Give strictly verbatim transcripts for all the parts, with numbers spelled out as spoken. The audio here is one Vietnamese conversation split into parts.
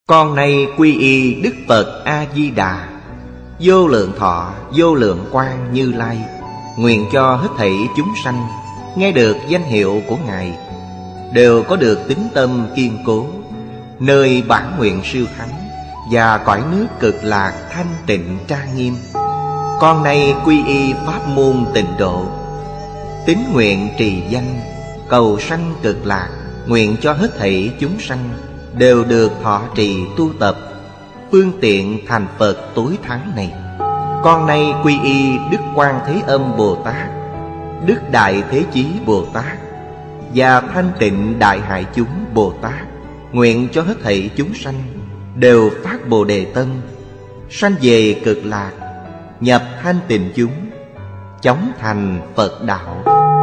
Con nay quy y Đức Phật A-di-đà, vô lượng thọ vô lượng quang Như Lai. Nguyện cho hết thảy chúng sanh nghe được danh hiệu của Ngài đều có được tín tâm kiên cố, nơi bản nguyện siêu thắng và cõi nước cực lạc thanh tịnh trang nghiêm. Con nay quy y pháp môn Tịnh Độ, tín nguyện trì danh cầu sanh cực lạc. Nguyện cho hết thảy chúng sanh đều được thọ trì tu tập phương tiện thành Phật tối thắng này. Con nay quy y Đức Quan Thế Âm Bồ Tát, Đức Đại Thế Chí Bồ Tát và Thanh Tịnh Đại Hải Chúng Bồ Tát. Nguyện cho hết thảy chúng sanh đều phát Bồ Đề tâm, sanh về cực lạc, nhập thanh tịnh chúng, chóng thành Phật đạo.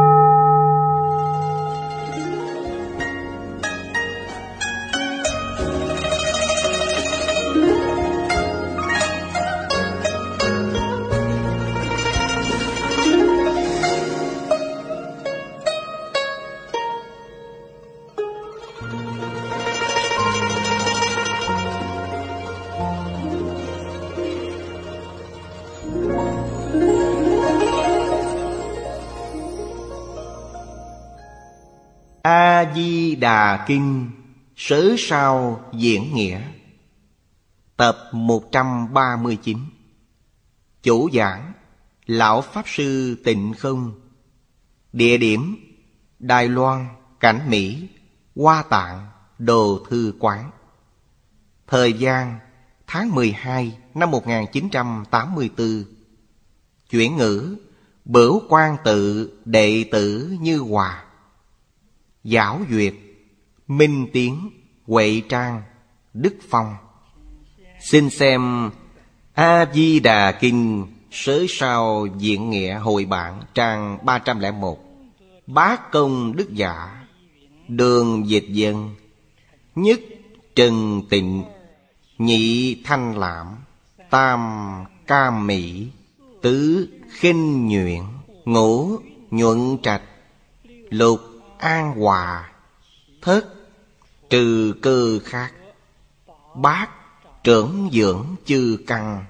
A-di-đà Kinh Sớ Sao Diễn Nghĩa. Tập một trăm ba mươi chín. Chủ giảng Lão Pháp Sư Tịnh Không. Địa điểm Đài Loan, Cảnh Mỹ, Hoa Tạng, Đồ Thư Quán. Thời gian tháng mười hai năm một nghìn chín trăm tám mươi tư. Chuyển ngữ Bửu Quan Tự đệ tử Như Hòa. Giảo duyệt Minh Tiến, Huệ Trang, Đức Phong. Xin xem A-di-đà Kinh Sớ Sao Diễn Nghĩa hội bản trang ba trăm lẻ một. Bát Công Đức Giả. Đường Dịch Dân. Nhất Trần Tịnh, nhị Thanh Lãm, tam Cam Mỹ, tứ Khinh Nhuyễn, ngũ Nhuận Trạch, lục An Hòa, thất Trừ Cơ Khác, bát Trưởng Dưỡng Chư Căn.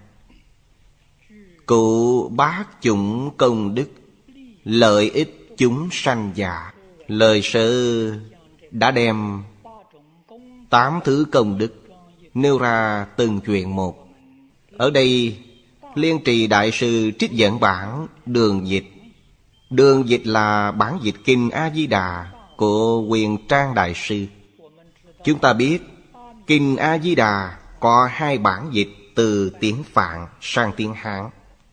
Cụ bát chủng công đức, lợi ích chúng sanh giả. Lời sơ đã đem tám thứ công đức nêu ra từng chuyện một. Ở đây Liên Trì Đại Sư trích dẫn bản Đường Dịch. Đường Dịch là bản dịch Kinh A-di-đà của Huyền Trang Đại Sư. Chúng ta biết Kinh A-di-đà có hai bản dịch từ tiếng Phạn sang tiếng Hán.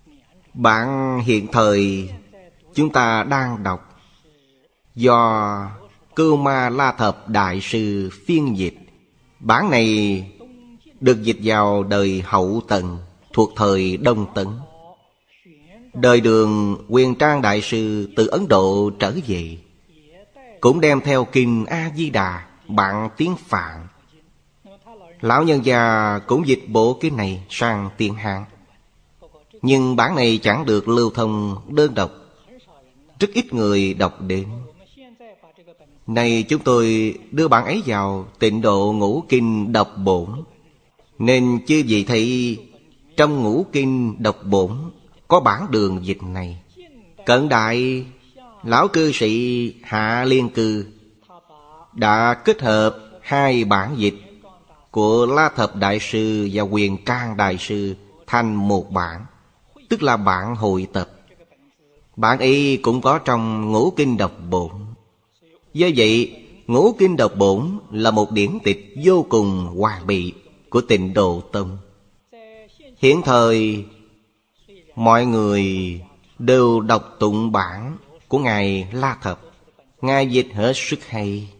Bản hiện thời chúng ta đang đọc do Cưu Ma La Thập Đại Sư phiên dịch. Bản này được dịch vào đời Hậu Tần thuộc thời Đông Tấn. Đời Đường, Huyền Trang Đại Sư từ Ấn Độ trở về cũng đem theo Kinh A-di-đà bản tiếng Phạn. Lão nhân già cũng dịch bộ kinh này sang tiếng Hán. Nhưng bản này chẳng được lưu thông đơn độc, rất ít người đọc đến. Nay chúng tôi đưa bản ấy vào Tịnh Độ Ngũ Kinh đọc bổn, nên chư vị thấy trong Ngũ Kinh đọc bổn có bản Đường dịch này. Cận đại lão cư sĩ Hạ Liên Cư đã kết hợp hai bản dịch của La Thập Đại Sư và Huyền Trang Đại Sư thành một bản, tức là bản hội tập. Bản ấy cũng có trong Ngũ Kinh đọc bổn. Do vậy, Ngũ Kinh đọc bổn là một điển tịch vô cùng hoàn bị của Tịnh Độ Tông. Hiện thời mọi người đều đọc tụng bản của Ngài La Thập. Ngài dịch hết sức hay.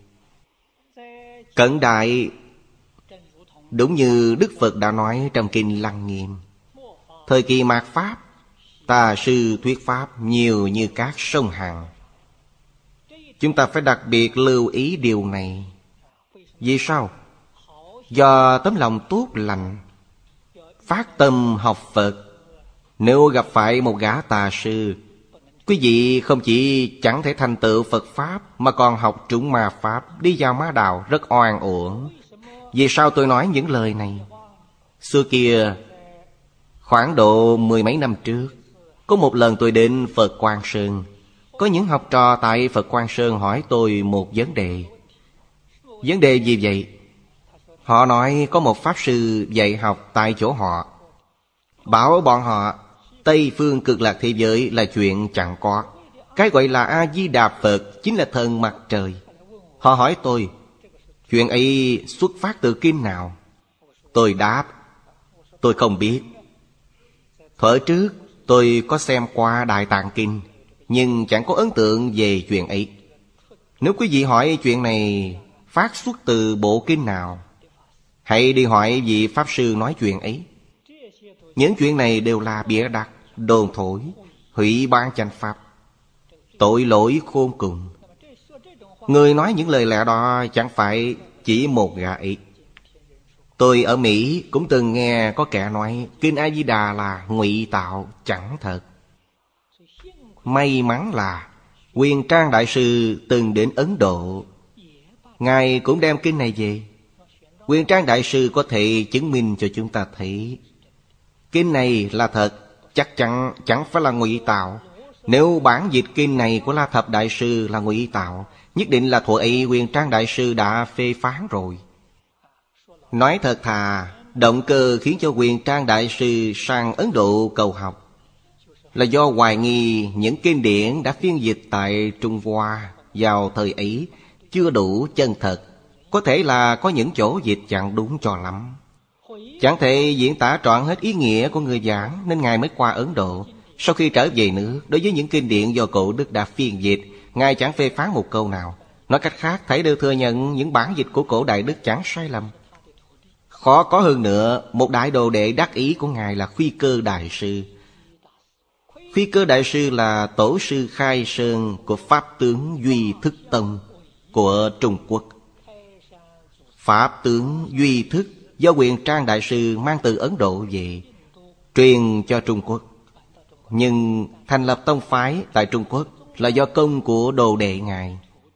Cận đại, đúng như Đức Phật đã nói trong Kinh Lăng Nghiêm, thời kỳ mạt Pháp, tà sư thuyết Pháp nhiều như các sông Hằng. Chúng ta phải đặc biệt lưu ý điều này. Vì sao? Do tấm lòng tốt lành, phát tâm học Phật. Nếu gặp phải một gã tà sư, quý vị không chỉ chẳng thể thành tựu Phật Pháp, mà còn học trúng ma Pháp, đi vào ma đạo rất oan uổng. Vì sao tôi nói những lời này? Xưa kia, khoảng độ mười mấy năm trước, có một lần tôi đến Phật Quang Sơn. Có những học trò tại Phật Quang Sơn hỏi tôi một vấn đề. Vấn đề gì vậy? Họ nói có một Pháp Sư dạy học tại chỗ họ, bảo bọn họ Tây Phương Cực Lạc thế giới là chuyện chẳng có. Cái gọi là A-di-đà Phật chính là thần mặt trời. Họ hỏi tôi, chuyện ấy xuất phát từ kinh nào? Tôi đáp, tôi không biết. Thuở trước tôi có xem qua Đại Tạng Kinh, nhưng chẳng có ấn tượng về chuyện ấy. Nếu quý vị hỏi chuyện này phát xuất từ bộ kinh nào, hãy đi hỏi vị Pháp Sư nói chuyện ấy. Những chuyện này đều là bịa đặt, đồn thổi, hủy ban chánh pháp, tội lỗi khôn cùng. Người nói những lời lẽ đó chẳng phải chỉ một gã ấy. Tôi ở Mỹ cũng từng nghe có kẻ nói Kinh A-di-đà là ngụy tạo, chẳng thật. May mắn là Huyền Trang Đại Sư từng đến Ấn Độ, Ngài cũng đem kinh này về. Huyền Trang Đại Sư có thể chứng minh cho chúng ta thấy kinh này là thật, chắc chắn chẳng phải là ngụy tạo. Nếu bản dịch kinh này của La Thập Đại Sư là ngụy tạo, nhất định là thuở ấy Huyền Trang Đại Sư đã phê phán rồi. Nói thật thà, động cơ khiến cho Huyền Trang Đại Sư sang Ấn Độ cầu học là do hoài nghi những kinh điển đã phiên dịch tại Trung Hoa vào thời ấy chưa đủ chân thật. Có thể là có những chỗ dịch chẳng đúng cho lắm, chẳng thể diễn tả trọn hết ý nghĩa của người giảng, nên Ngài mới qua Ấn Độ. Sau khi trở về nước, đối với những kinh điển do Cổ Đức đã phiên dịch, Ngài chẳng phê phán một câu nào. Nói cách khác, thảy đều thừa nhận những bản dịch của Cổ Đại Đức chẳng sai lầm. Khó có hơn nữa, một đại đồ đệ đắc ý của Ngài là Khuy Cơ Đại Sư. Khuy Cơ Đại Sư là tổ sư khai sơn của Pháp tướng Duy Thức Tông của Trung Quốc. Pháp tướng Duy Thức do Huyền Trang Đại Sư mang từ Ấn Độ về, truyền cho Trung Quốc. Nhưng thành lập tông phái tại Trung Quốc là do công của đồ đệ Ngài.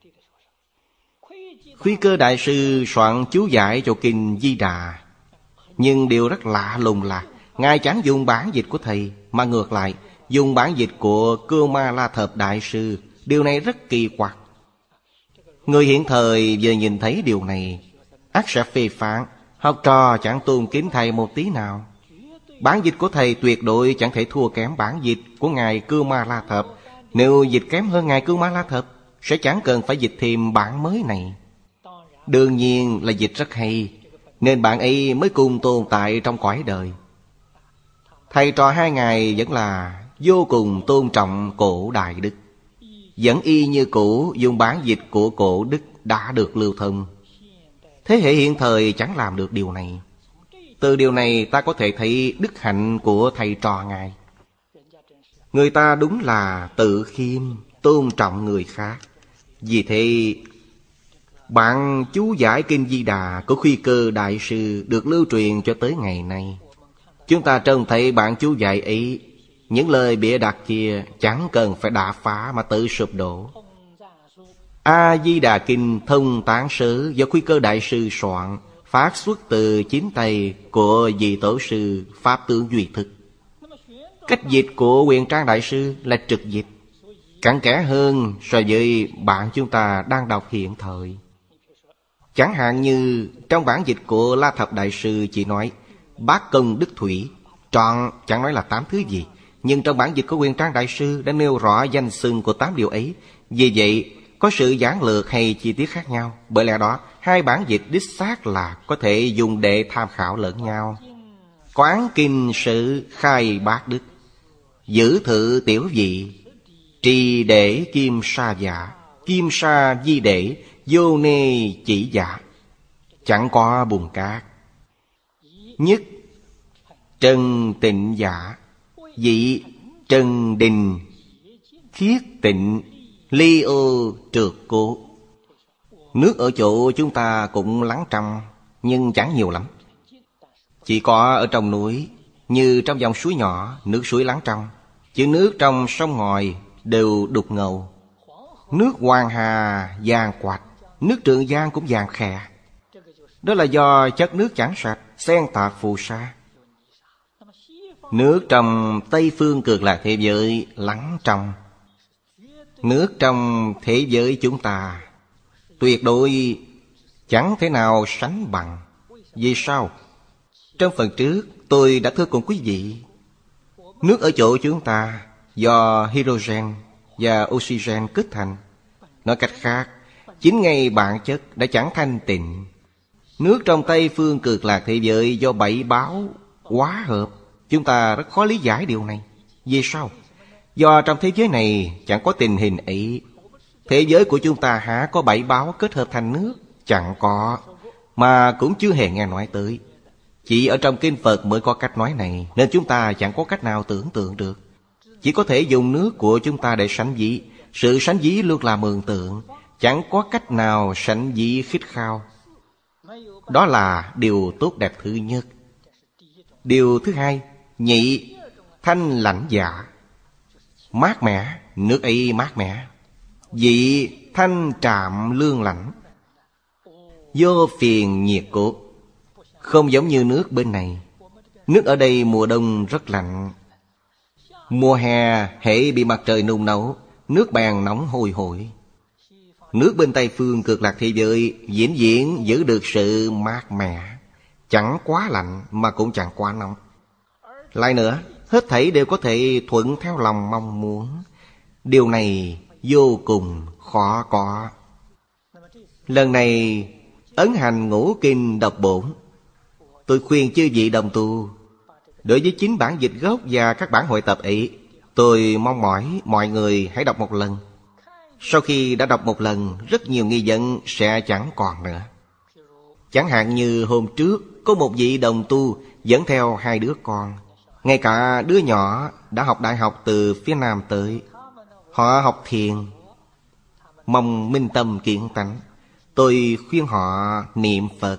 Khuy Cơ Đại Sư soạn chú giải cho kinh Di Đà. Nhưng điều rất lạ lùng là Ngài chẳng dùng bản dịch của Thầy, mà ngược lại dùng bản dịch của Cưu Ma La Thập Đại Sư. Điều này rất kỳ quặc. Người hiện thời vừa nhìn thấy điều này ắt sẽ phê phán học trò chẳng tôn kính Thầy một tí nào. Bản dịch của Thầy tuyệt đối chẳng thể thua kém bản dịch của Ngài Cưu Ma La Thập. Nếu dịch kém hơn Ngài Cưu Ma La Thập, sẽ chẳng cần phải dịch thêm bản mới này. Đương nhiên là dịch rất hay, nên bạn ấy mới cùng tồn tại trong cõi đời. Thầy trò hai ngài vẫn là vô cùng tôn trọng Cổ Đại Đức, vẫn y như cũ dùng bản dịch của Cổ Đức đã được lưu thông. Thế hệ hiện thời chẳng làm được điều này. Từ điều này ta có thể thấy đức hạnh của thầy trò Ngài. Người ta đúng là tự khiêm, tôn trọng người khác. Vì thế bản chú giải kinh Di Đà của Khuy Cơ Đại Sư được lưu truyền cho tới ngày nay. Chúng ta trông thấy bản chú giải ấy, những lời bịa đặt kia chẳng cần phải đả phá mà tự sụp đổ. A-di-đà kinh thông tán sớ do Khuy Cơ Đại Sư soạn, phát xuất từ chính tay của vị tổ sư Pháp Tướng Duy Thức. Cách dịch của Huyền Trang Đại Sư là trực dịch, cặn kẽ hơn so với bản chúng ta đang đọc hiện thời. Chẳng hạn như trong bản dịch của La Thập Đại Sư chỉ nói bát công đức thủy, trọn chẳng nói là tám thứ gì. Nhưng trong bản dịch của Huyền Trang Đại Sư đã nêu rõ danh xưng của tám điều ấy. Vì vậy có sự giản lược hay chi tiết khác nhau. Bởi lẽ đó hai bản dịch đích xác là có thể dùng để tham khảo lẫn nhau. Quán kinh sự khai bát đức, giữ thự tiểu vị, trì để kim sa giả, kim sa di để, vô nê chỉ giả, chẳng có bùn cát. Nhất trần tịnh giả, dị trần đình, khiết tịnh, ly ô trượt cố. Nước ở chỗ chúng ta cũng lắng trong, nhưng chẳng nhiều lắm. Chỉ có ở trong núi, như trong dòng suối nhỏ, nước suối lắng trong. Chứ nước trong sông ngòi đều đục ngầu. Nước Hoàng Hà vàng quạch, nước Trường Giang cũng vàng khè. Đó là do chất nước chẳng sạch, xen tạp phù sa. Nước trong Tây Phương Cực Lạc thế giới lắng trong. Nước trong thế giới chúng ta tuyệt đối chẳng thể nào sánh bằng. Vì sao? Trong phần trước tôi đã thưa cùng quý vị, nước ở chỗ chúng ta do hydrogen và oxygen kết thành. Nói cách khác, chính ngay bản chất đã chẳng thanh tịnh. Nước trong Tây Phương Cực Lạc thế giới do bảy báo hóa hợp. Chúng ta rất khó lý giải điều này. Vì sao? Do trong thế giới này chẳng có tình hình ấy. Thế giới của chúng ta há có bảy báo kết hợp thành nước? Chẳng có, mà cũng chưa hề nghe nói tới. Chỉ ở trong kinh Phật mới có cách nói này, nên chúng ta chẳng có cách nào tưởng tượng được. Chỉ có thể dùng nước của chúng ta để sánh ví. Sự sánh ví luôn là mường tượng, chẳng có cách nào sánh ví khít khao. Đó là điều tốt đẹp thứ nhất. Điều thứ hai, nhị, thanh lãnh dạ. Mát mẻ, nước ấy mát mẻ. Vị, thanh trạm lương lãnh. Vô phiền nhiệt cốt. Không giống như nước bên này. Nước ở đây mùa đông rất lạnh. Mùa hè hễ bị mặt trời nung nấu, nước bèn nóng hôi hổi. Nước bên Tây Phương Cực Lạc thế giới vĩnh viễn giữ được sự mát mẻ, chẳng quá lạnh mà cũng chẳng quá nóng. Lại nữa, hết thảy đều có thể thuận theo lòng mong muốn. Điều này vô cùng khó có. Lần này ấn hành ngũ kinh đọc bổn, tôi khuyên chư vị đồng tu, đối với chính bản dịch gốc và các bản hội tập ấy, tôi mong mỏi mọi người hãy đọc một lần. Sau khi đã đọc một lần, rất nhiều nghi vấn sẽ chẳng còn nữa. Chẳng hạn như hôm trước có một vị đồng tu dẫn theo hai đứa con. Ngay cả đứa nhỏ đã học đại học từ phía Nam tới. Họ học thiền, mong minh tâm kiện tánh. Tôi khuyên họ niệm Phật.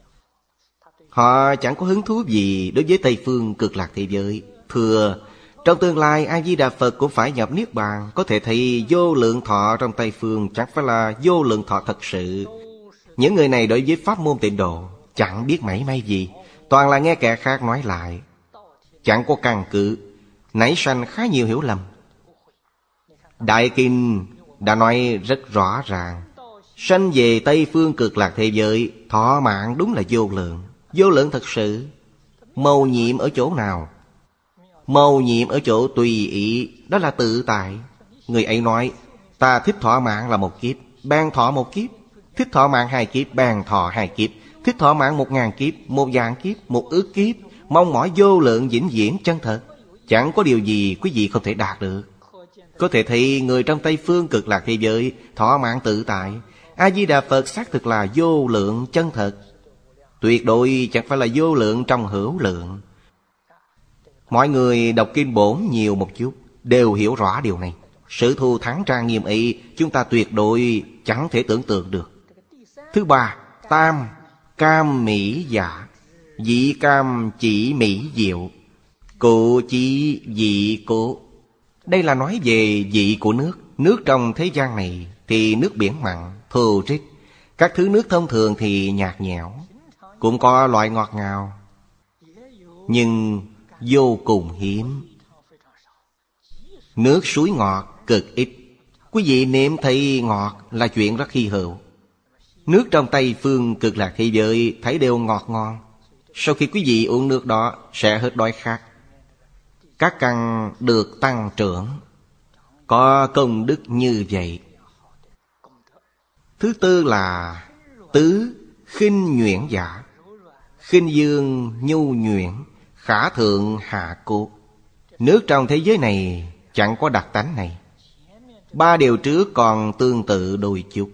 Họ chẳng có hứng thú gì đối với Tây Phương Cực Lạc thế giới. Thưa, trong tương lai A Di Đà Phật cũng phải nhập Niết Bàn. Có thể thấy vô lượng thọ trong Tây Phương chẳng phải là vô lượng thọ thật sự. Những người này đối với pháp môn Tịnh Độ chẳng biết mảy may gì, toàn là nghe kẻ khác nói lại, chẳng có căn cứ, nảy sanh khá nhiều hiểu lầm. Đại Kinh đã nói rất rõ ràng, sanh về Tây Phương Cực Lạc thế giới, thọ mạng đúng là vô lượng. Vô lượng thật sự. Mầu nhiệm ở chỗ nào? Mầu nhiệm ở chỗ tùy ý, đó là tự tại. Người ấy nói, ta thích thọ mạng là một kiếp, ban thọ một kiếp. Thích thọ mạng hai kiếp, ban thọ hai kiếp. Thích thọ mạng một ngàn kiếp, một vạn kiếp, một ước kiếp. Mong mỏi vô lượng vĩnh viễn chân thật. Chẳng có điều gì quý vị không thể đạt được. Có thể thấy người trong Tây Phương Cực Lạc thế giới thọ mạng tự tại. A Di Đà Phật xác thực là vô lượng chân thật, tuyệt đối chẳng phải là vô lượng trong hữu lượng. Mọi người đọc kinh bổn nhiều một chút đều hiểu rõ điều này. Sự thù thắng trang nghiêm ấy chúng ta tuyệt đối chẳng thể tưởng tượng được. Thứ ba, tam, cam mỹ dạ. Dị cam chỉ mỹ diệu, cụ chỉ dị cố. Đây là nói về vị của nước. Nước trong thế gian này thì nước biển mặn, thô rích. Các thứ nước thông thường thì nhạt nhẽo, cũng có loại ngọt ngào, nhưng vô cùng hiếm. Nước suối ngọt cực ít. Quý vị nếm thấy ngọt là chuyện rất hy hữu. Nước trong Tây Phương Cực Lạc thế giới thấy đều ngọt ngon. Sau khi quý vị uống nước đó sẽ hết đói khát, các căn được tăng trưởng, có công đức như vậy. Thứ tư là tứ, khinh nhuyễn giả. Khinh dương nhu nhuyễn, khả thượng hạ cốt. Nước trong thế giới này chẳng có đặc tánh này. Ba điều trước còn tương tự đôi chút.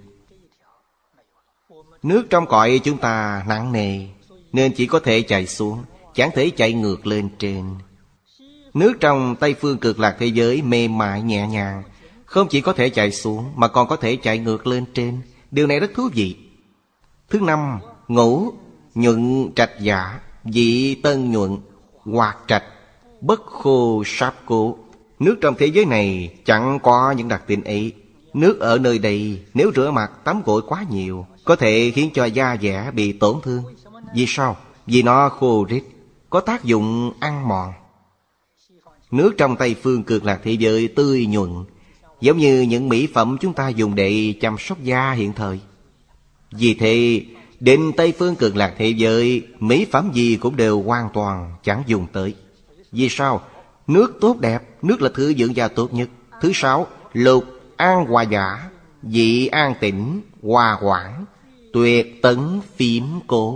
Nước trong cõi chúng ta nặng nề, nên chỉ có thể chạy xuống, chẳng thể chạy ngược lên trên. Nước trong Tây Phương Cực Lạc thế giới mềm mại nhẹ nhàng, không chỉ có thể chạy xuống mà còn có thể chạy ngược lên trên. Điều này rất thú vị. Thứ năm, ngũ, nhuận trạch giả. Dị tân nhuận, hoạt trạch, bất khô sáp cố. Nước trong thế giới này chẳng có những đặc tính ấy. Nước ở nơi đây nếu rửa mặt tắm gội quá nhiều có thể khiến cho da dẻ bị tổn thương. Vì sao? Vì nó khô rít, có tác dụng ăn mòn. Nước trong Tây Phương Cực Lạc thế giới tươi nhuận, giống như những mỹ phẩm chúng ta dùng để chăm sóc da hiện thời. Vì thế, đến Tây Phương Cực Lạc thế giới, mỹ phẩm gì cũng đều hoàn toàn chẳng dùng tới. Vì sao? Nước tốt đẹp, nước là thứ dưỡng da tốt nhất. Thứ sáu, lục an hòa giả, dị an tĩnh, hòa hoãn, tuyệt tấn phiếm cố.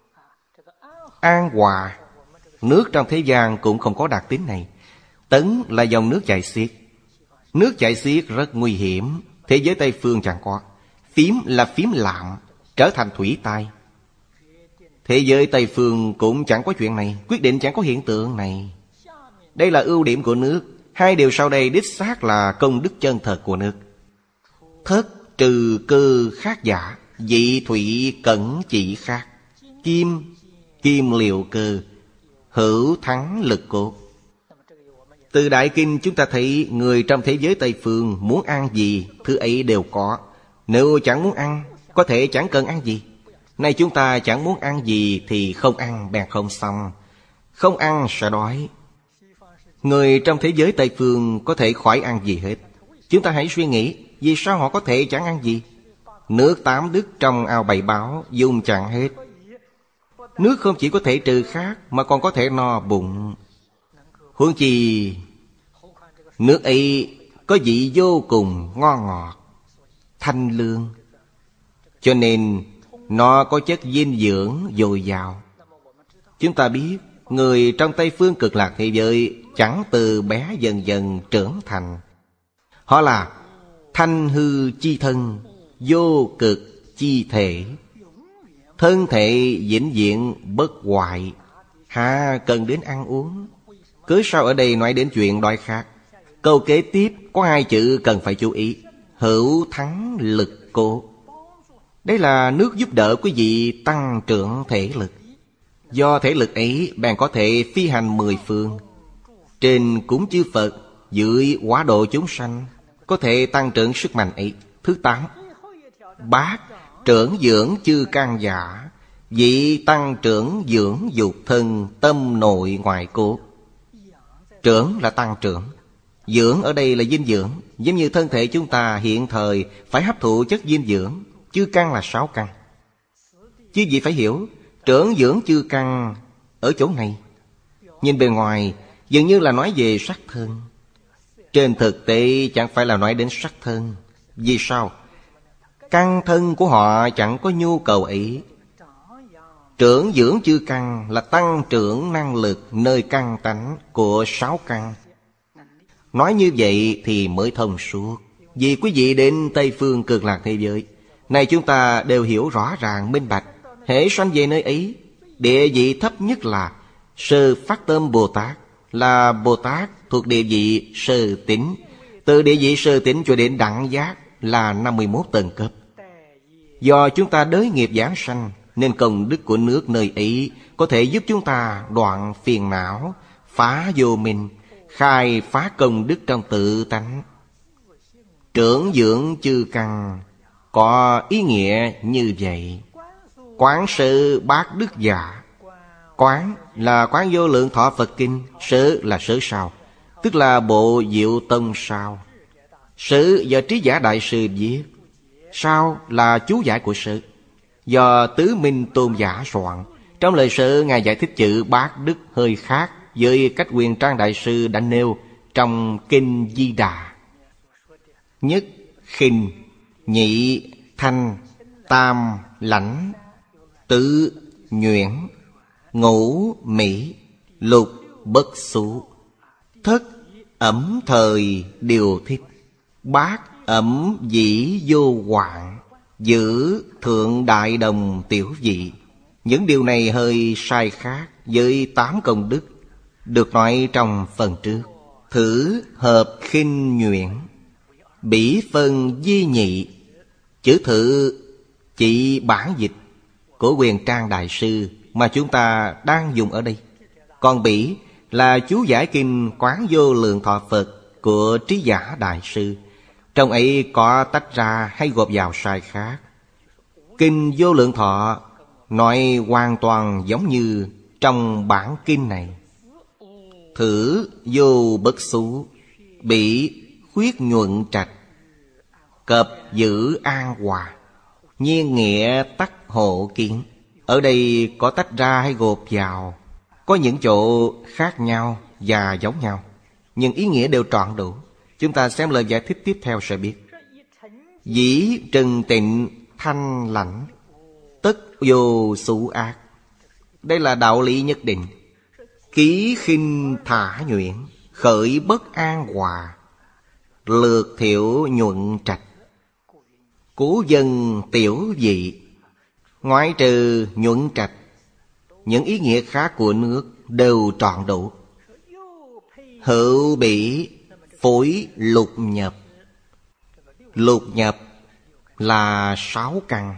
An hòa, nước trong thế gian cũng không có đặc tính này. Tấn là dòng nước chảy xiết. Nước chảy xiết rất nguy hiểm, thế giới Tây Phương chẳng có. Phiếm là phiếm lạm, trở thành thủy tai. Thế giới Tây Phương cũng chẳng có chuyện này, quyết định chẳng có hiện tượng này. Đây là ưu điểm của nước. Hai điều sau đây đích xác là công đức chân thật của nước. Thất trừ cơ khác giả, dị thủy cẩn chỉ khác. Kim, kim liệu cơ, hữu thắng lực cốt. Từ Đại Kinh chúng ta thấy người trong thế giới Tây Phương muốn ăn gì, thứ ấy đều có. Nếu chẳng muốn ăn, có thể chẳng cần ăn gì. Nay chúng ta chẳng muốn ăn gì thì không ăn bèn không xong. Không ăn sẽ đói. Người trong thế giới Tây Phương có thể khỏi ăn gì hết. Chúng ta hãy suy nghĩ, vì sao họ có thể chẳng ăn gì? Nước tám đức trong ao bảy báo dùng chẳng hết. Nước không chỉ có thể trừ khát mà còn có thể no bụng. Huống chi nước ấy có vị vô cùng ngon ngọt, thanh lương, cho nên nó có chất dinh dưỡng dồi dào. Chúng ta biết người trong Tây Phương Cực Lạc thế giới chẳng từ bé dần dần trưởng thành. Họ là thanh hư chi thân, vô cực chi thể, thân thể vĩnh viễn bất hoại, hà cần đến ăn uống. Cớ sao ở đây nói đến chuyện đói khát? Câu kế tiếp có hai chữ cần phải chú ý: hữu thắng lực cố. Đây là nước giúp đỡ quý vị tăng trưởng thể lực. Do thể lực ấy bạn có thể phi hành mười phương, trên cúng chư Phật, dưới hóa độ chúng sanh, có thể tăng trưởng sức mạnh ấy. Thứ tám, bát trưởng dưỡng chư căn giả, vị tăng trưởng dưỡng dục thân, tâm nội ngoại cốt. Trưởng là tăng trưởng, dưỡng ở đây là dinh dưỡng. Giống như thân thể chúng ta hiện thời phải hấp thụ chất dinh dưỡng. Chư căn là sáu căn. Chứ gì phải hiểu, trưởng dưỡng chư căn ở chỗ này. Nhìn bề ngoài dường như là nói về sắc thân, trên thực tế chẳng phải là nói đến sắc thân. Vì sao? Căn thân của họ chẳng có nhu cầu ấy. Trưởng dưỡng chư căn là tăng trưởng năng lực nơi căn tánh của sáu căn. Nói như vậy thì mới thông suốt. Vì quý vị đến Tây Phương Cực Lạc thế giới này, chúng ta đều hiểu rõ ràng minh bạch. Hễ sanh về nơi ấy, địa vị thấp nhất là Sơ Phát Tâm Bồ Tát, là Bồ Tát thuộc địa vị sơ tín. Từ địa vị sơ tín cho đến đẳng giác là năm mươi mốt tầng cấp. Do chúng ta đới nghiệp giảng sanh, nên công đức của nước nơi ấy có thể giúp chúng ta đoạn phiền não, phá vô minh, khai phá công đức trong tự tánh. Trưởng dưỡng chư căn có ý nghĩa như vậy. Quán sự bát đức giả. Quán là Quán Vô Lượng Thọ Phật Kinh, sớ là sớ sao, tức là bộ Diệu Tông sao. Sớ do Trí Giả Đại Sư viết, sao là chú giải của sớ, do Tứ Minh Tôn giả soạn. Trong lời sớ Ngài giải thích chữ bát đức hơi khác với cách Huyền Trang Đại Sư đã nêu trong Kinh Di Đà. Nhất khinh, nhị thanh, tam lãnh, tứ nhuyễn, ngũ mỹ, lục bất xú, thất ẩm thời điều thích, bát ẩm dĩ vô hoạn, giữ thượng đại đồng tiểu vị. Những điều này hơi sai khác với tám công đức được nói trong phần trước. Thử hợp khinh nhuyễn, bỉ phân di nhị. Chữ thử chỉ bản dịch của Huyền Trang Đại Sư mà chúng ta đang dùng ở đây. Còn bỉ là chú giải kinh Quán Vô Lượng Thọ Phật của Trí Giả Đại Sư. Trong ấy có tách ra hay gộp vào sai khác. Kinh Vô Lượng Thọ nói hoàn toàn giống như trong bản kinh này. Thử vô bất xú, bị khuyết nhuận trạch, cập giữ an hòa, nhiên nghĩa tắc hộ kiến. Ở đây có tách ra hay gộp vào, có những chỗ khác nhau và giống nhau, nhưng ý nghĩa đều trọn đủ. Chúng ta xem lời giải thích tiếp theo sẽ biết. Dĩ trừng tịnh thanh lãnh, tất vô xú ác. Đây là đạo lý nhất định. Ký khinh thả nhuyễn, khởi bất an hòa, lược thiệu nhuận trạch, cố dân tiểu dị. Ngoại trừ nhuận trạch, những ý nghĩa khác của nước đều trọn đủ. Hữu bỉ phối lục nhập. Lục nhập là sáu căn.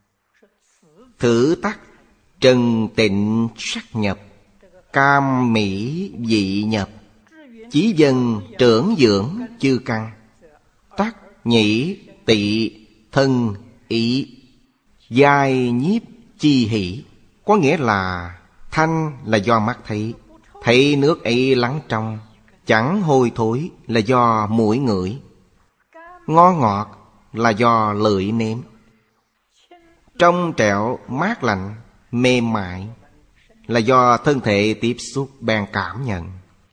Thử tắc trần tịnh sắc nhập, cam mỹ dị nhập, chí dân trưởng dưỡng chư căn, tắc nhĩ tị thân ý, giai nhiếp chi hỷ. Có nghĩa là thanh là do mắt thấy, thấy nước ấy lắng trong, chẳng hôi thối là do mũi ngửi, ngon ngọt là do lưỡi nếm, trong trẻo mát lạnh mềm mại là do thân thể tiếp xúc bèn cảm nhận.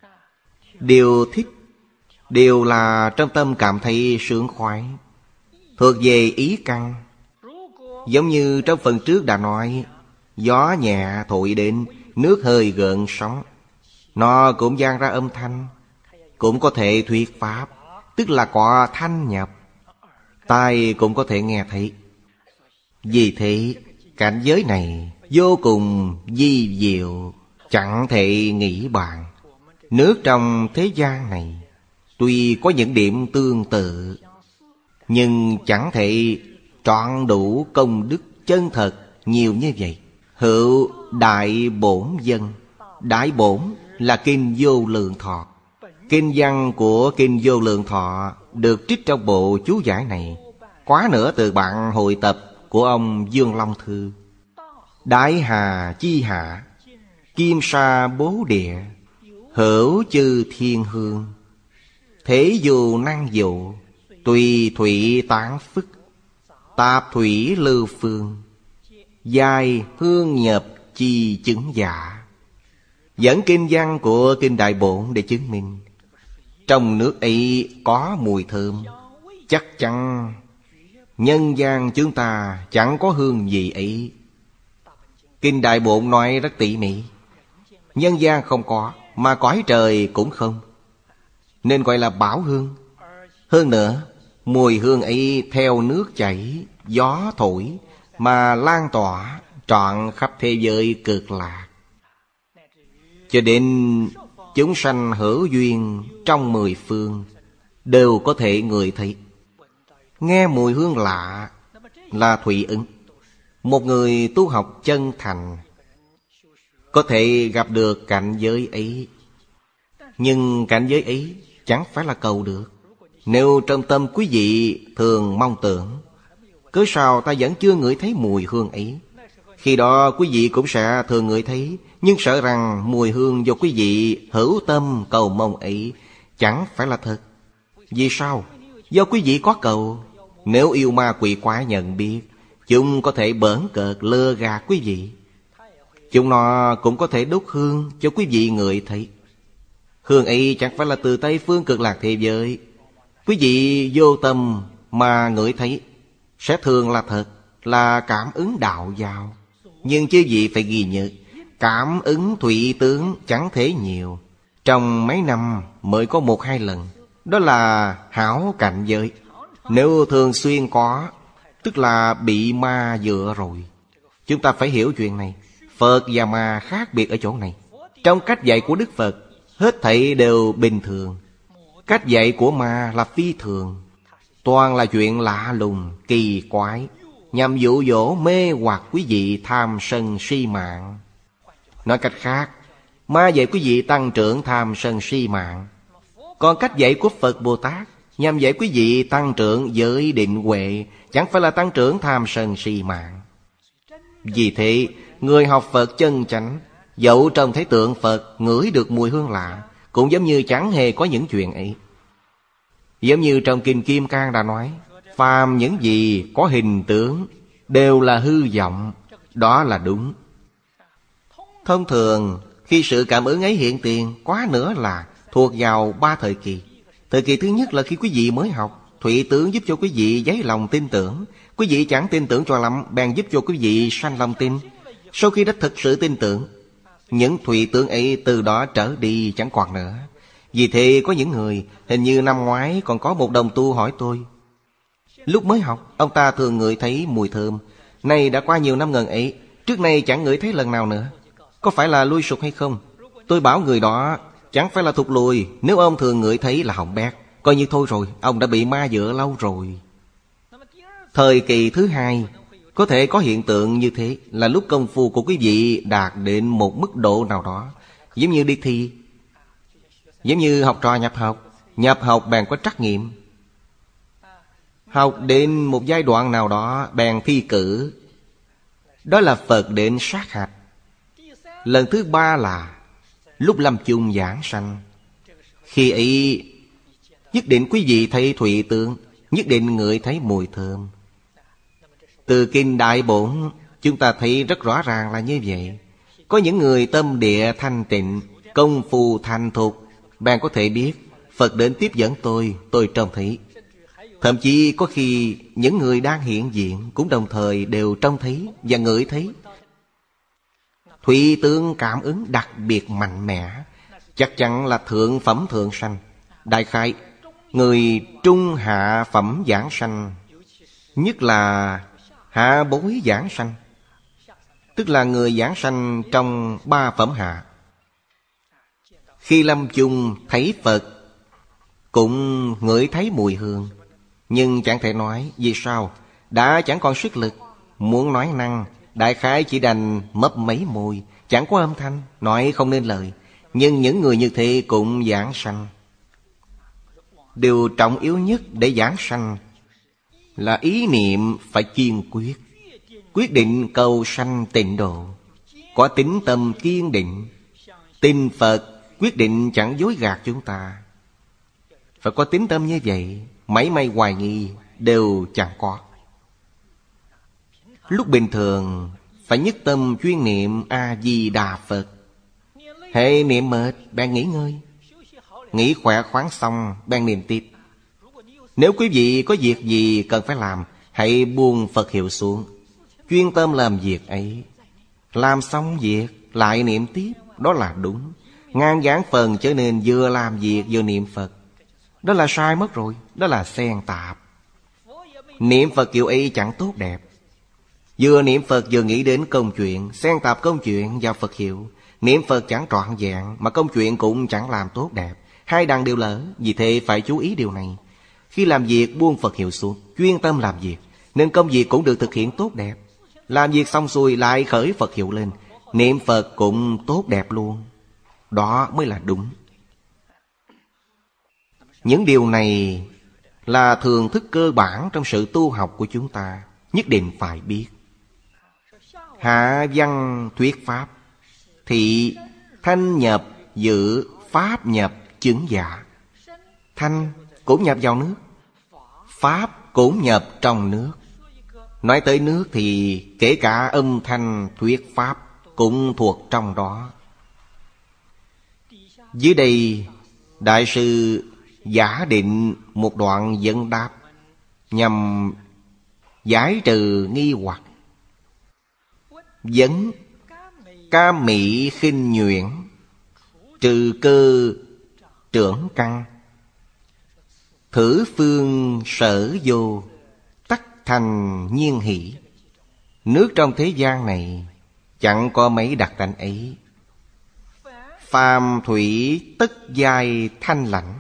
Điều thích đều là trong tâm cảm thấy sướng khoái, thuộc về ý căn. Giống như trong phần trước đã nói, gió nhẹ thổi đến, nước hơi gợn sóng, nó cũng vang ra âm thanh, cũng có thể thuyết pháp, tức là có thanh nhập. Tai cũng có thể nghe thấy. Vì thế cảnh giới này vô cùng vi diệu, chẳng thể nghĩ bàn. Nước trong thế gian này tuy có những điểm tương tự, nhưng chẳng thể trọn đủ công đức chân thật nhiều như vậy. Hữu đại bổn dân. Đại bổn là Kinh Vô Lượng Thọ. Kinh văn của Kinh Vô Lượng Thọ được trích trong bộ chú giải này, quá nửa từ bản hội tập của ông Dương Long Thư. Đại hà chi hạ, kim sa bố địa, hữu chư thiên hương, thế dù năng dụ, tùy thủy tán phức, tạp thủy lưu phương, giai hương nhập chi chứng giả. Dẫn kinh văn của Kinh Đại Bổn để chứng minh trong nước ấy có mùi thơm. Chắc chắn nhân gian chúng ta chẳng có hương gì ấy. Kinh Đại Bổn nói rất tỉ mỉ. Nhân gian không có, mà cõi trời cũng không, nên gọi là bảo hương. Hơn nữa, mùi hương ấy theo nước chảy, gió thổi mà lan tỏa trọn khắp thế giới cực lạc, cho đến chúng sanh hữu duyên trong mười phương đều có thể ngửi thấy. Nghe mùi hương lạ là thủy ứng. Một người tu học chân thành có thể gặp được cảnh giới ấy, nhưng cảnh giới ấy chẳng phải là cầu được. Nếu trong tâm quý vị thường mong tưởng, cớ sao ta vẫn chưa ngửi thấy mùi hương ấy? Khi đó quý vị cũng sẽ thường ngửi thấy, nhưng sợ rằng mùi hương do quý vị hữu tâm cầu mong ấy chẳng phải là thật. Vì sao? Do quý vị có cầu. Nếu yêu ma quỷ quái nhận biết, chúng có thể bỡn cợt lừa gạt quý vị. Chúng nó cũng có thể đốt hương cho quý vị ngửi thấy. Hương ấy chẳng phải là từ Tây phương cực lạc thế giới. Quý vị vô tâm mà ngửi thấy sẽ thường là thật, là cảm ứng đạo giáo. Nhưng chứ vị phải ghi nhớ, cảm ứng thủy tướng chẳng thể nhiều, trong mấy năm mới có một hai lần. Đó là hảo cảnh giới. Nếu thường xuyên có, tức là bị ma dựa rồi. Chúng ta phải hiểu chuyện này. Phật và ma khác biệt ở chỗ này. Trong cách dạy của Đức Phật, hết thảy đều bình thường. Cách dạy của ma là phi thường, toàn là chuyện lạ lùng, kỳ quái, nhằm dụ dỗ mê hoặc quý vị tham sân si mạng. Nói cách khác, ma dạy quý vị tăng trưởng tham sân si mạng. Còn cách dạy của Phật Bồ Tát nhằm dạy quý vị tăng trưởng giới định huệ, chẳng phải là tăng trưởng tham sân si mạng. Vì thế, người học Phật chân chánh, dẫu trông thấy tượng Phật, ngửi được mùi hương lạ, cũng giống như chẳng hề có những chuyện ấy. Giống như trong Kinh Kim Cang đã nói, phàm những gì có hình tướng đều là hư vọng. Đó là đúng. Thông thường, khi sự cảm ứng ấy hiện tiền, quá nữa là thuộc vào ba thời kỳ. Thời kỳ thứ nhất là khi quý vị mới học, thụy tướng giúp cho quý vị dấy lòng tin tưởng. Quý vị chẳng tin tưởng cho lắm, bèn giúp cho quý vị sanh lòng tin. Sau khi đã thực sự tin tưởng, những thụy tướng ấy từ đó trở đi chẳng còn nữa. Vì thế có những người, hình như năm ngoái còn có một đồng tu hỏi tôi, lúc mới học, ông ta thường ngửi thấy mùi thơm. Nay đã qua nhiều năm ngần ấy, trước nay chẳng ngửi thấy lần nào nữa. Có phải là lui sụp hay không? Tôi bảo người đó, chẳng phải là thụt lùi. Nếu ông thường ngửi thấy là hỏng bét, coi như thôi rồi, ông đã bị ma dựa lâu rồi. Thời kỳ thứ hai, có thể có hiện tượng như thế là lúc công phu của quý vị đạt đến một mức độ nào đó. Giống như đi thi, giống như học trò nhập học. Nhập học bèn có trắc nghiệm. Học đến một giai đoạn nào đó bèn thi cử. Đó là Phật đến sát hạch. Lần thứ ba là lúc lâm chung giảng sanh. Khi ấy nhất định quý vị thấy thụy tượng, nhất định ngửi thấy mùi thơm. Từ Kinh Đại Bổn chúng ta thấy rất rõ ràng là như vậy. Có những người tâm địa thanh tịnh, công phu thành thục, bạn có thể biết Phật đến tiếp dẫn tôi, tôi trông thấy. Thậm chí có khi những người đang hiện diện cũng đồng thời đều trông thấy và ngửi thấy. Thụy tướng cảm ứng đặc biệt mạnh mẽ, chắc chắn là thượng phẩm thượng sanh. Đại khái, người trung hạ phẩm giảng sanh, nhất là hạ bối giảng sanh, tức là người giảng sanh trong ba phẩm hạ. Khi lâm chung thấy Phật, cũng ngửi thấy mùi hương, nhưng chẳng thể nói. Vì sao? Đã chẳng còn sức lực. Muốn nói năng, đại khái chỉ đành mấp mấy môi, chẳng có âm thanh, nói không nên lời. Nhưng những người như thế cũng giảng sanh. Điều trọng yếu nhất để giảng sanh là ý niệm phải kiên quyết, quyết định cầu sanh tịnh độ, có tín tâm kiên định. Tin Phật quyết định chẳng dối gạt chúng ta. Phải có tín tâm như vậy, mảy may hoài nghi đều chẳng có. Lúc bình thường phải nhất tâm chuyên niệm A-di-đà Phật. Hệ niệm mệt, bạn nghỉ ngơi. Nghỉ khỏe khoắn xong, bạn niệm tiếp. Nếu quý vị có việc gì cần phải làm, hãy buông Phật hiệu xuống, chuyên tâm làm việc ấy. Làm xong việc, lại niệm tiếp, đó là đúng. Ngang giảng phần trở nên vừa làm việc vừa niệm Phật. Đó là sai mất rồi, đó là xen tạp. Niệm Phật kiểu ấy chẳng tốt đẹp. Vừa niệm Phật vừa nghĩ đến công chuyện, xen tạp công chuyện vào Phật hiệu. Niệm Phật chẳng trọn vẹn, mà công chuyện cũng chẳng làm tốt đẹp. Hai đằng đều lỡ, vì thế phải chú ý điều này. Khi làm việc buông Phật hiệu xuống, chuyên tâm làm việc, nên công việc cũng được thực hiện tốt đẹp. Làm việc xong xuôi lại khởi Phật hiệu lên, niệm Phật cũng tốt đẹp luôn. Đó mới là đúng. Những điều này là thường thức cơ bản trong sự tu học của chúng ta, nhất định phải biết. Hạ văn thuyết pháp, thị thanh nhập dự, pháp nhập chứng giả. Thanh cũng nhập vào nước, pháp cũng nhập trong nước. Nói tới nước thì kể cả âm thanh thuyết pháp cũng thuộc trong đó. Dưới đây đại sư giả định một đoạn vấn đáp nhằm giải trừ nghi hoặc. Vấn: cam mỹ khinh nhuyễn, trừ cơ trưởng căn, thử phương sở vô, tắc thành nhiên hỷ. Nước trong thế gian này chẳng có mấy đặc tánh ấy. Phàm thủy tất giai thanh lãnh,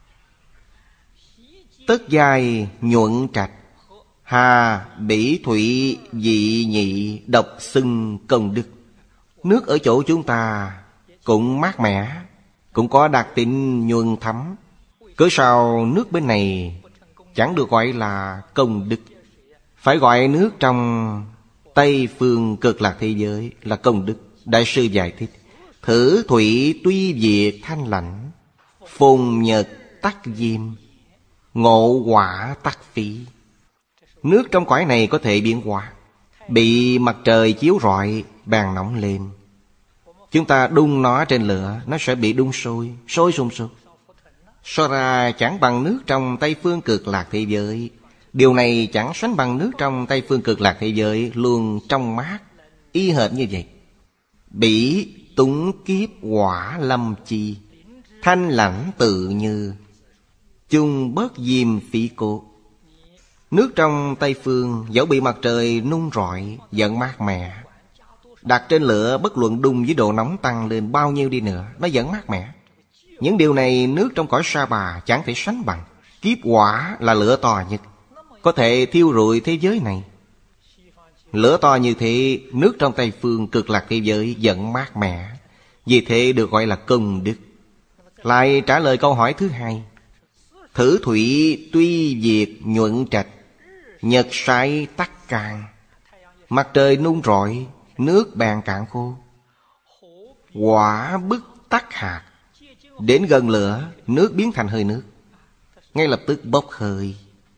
tất giai nhuận trạch, hà bỉ thủy dị nhị, độc xưng công đức. Nước ở chỗ chúng ta cũng mát mẻ, cũng có đặc tính nhuần thấm, Cớ sao nước bên này chẳng được gọi là công đức, phải gọi nước trong Tây phương cực lạc thế giới là công đức? Đại sư giải thích: thử thủy tuy diệt thanh lãnh, phùng nhật tắc diêm, ngộ quả tắc phí. Nước trong cõi này có thể biến hóa, bị mặt trời chiếu rọi bèn nóng lên. Chúng ta đun nó trên lửa, nó sẽ bị đun sôi, sôi sùng sục. So ra chẳng bằng nước trong Tây phương cực lạc thế giới. Điều này chẳng sánh bằng nước trong Tây phương cực lạc thế giới luôn trong mát, y hệt như vậy. Bỉ túng kiếp quả lâm chi, thanh lãnh tự như, chung bất diêm phí cố. Nước trong Tây phương dẫu bị mặt trời nung rọi vẫn mát mẻ. Đặt trên lửa bất luận đun với độ nóng tăng lên bao nhiêu đi nữa, nó vẫn mát mẻ. Những điều này nước trong cõi Sa Bà chẳng thể sánh bằng. Kiếp quả là lửa to nhất, có thể thiêu rụi thế giới này. Lửa to như thế, nước trong Tây phương cực lạc thế giới vẫn mát mẻ, vì thế được gọi là công đức. Lại trả lời câu hỏi thứ hai: thử thủy tuy diệt nhuận trạch, nhật sai tắc càng. Mặt trời nung rọi, nước bèn cạn khô. Quả bức tắc hạt, đến gần lửa, nước biến thành hơi nước, ngay lập tức bốc hơi.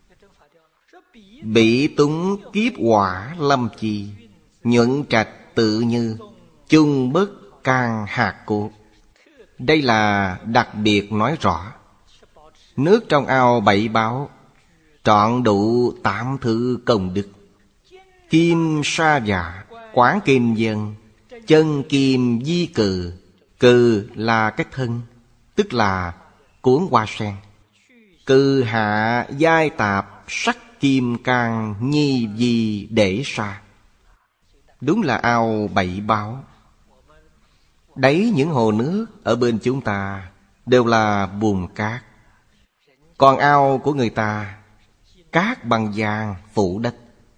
Bỉ túng kiếp quả lâm chi, nhuận trạch tự như, chung bất can hạt cố. Đây là đặc biệt nói rõ nước trong ao bảy báo trọn đủ tám thứ công đức. Kim sa dạ, quán kim dân, chân kim di cừ. Cừ là cái thân, tức là cuốn hoa sen. Cừ hạ giai tạp, sắc kim can nhi di để sa. Đúng là ao bảy báo. Đấy, những hồ nước ở bên chúng ta đều là bùn cát, còn ao của người ta cát bằng vàng phủ đất.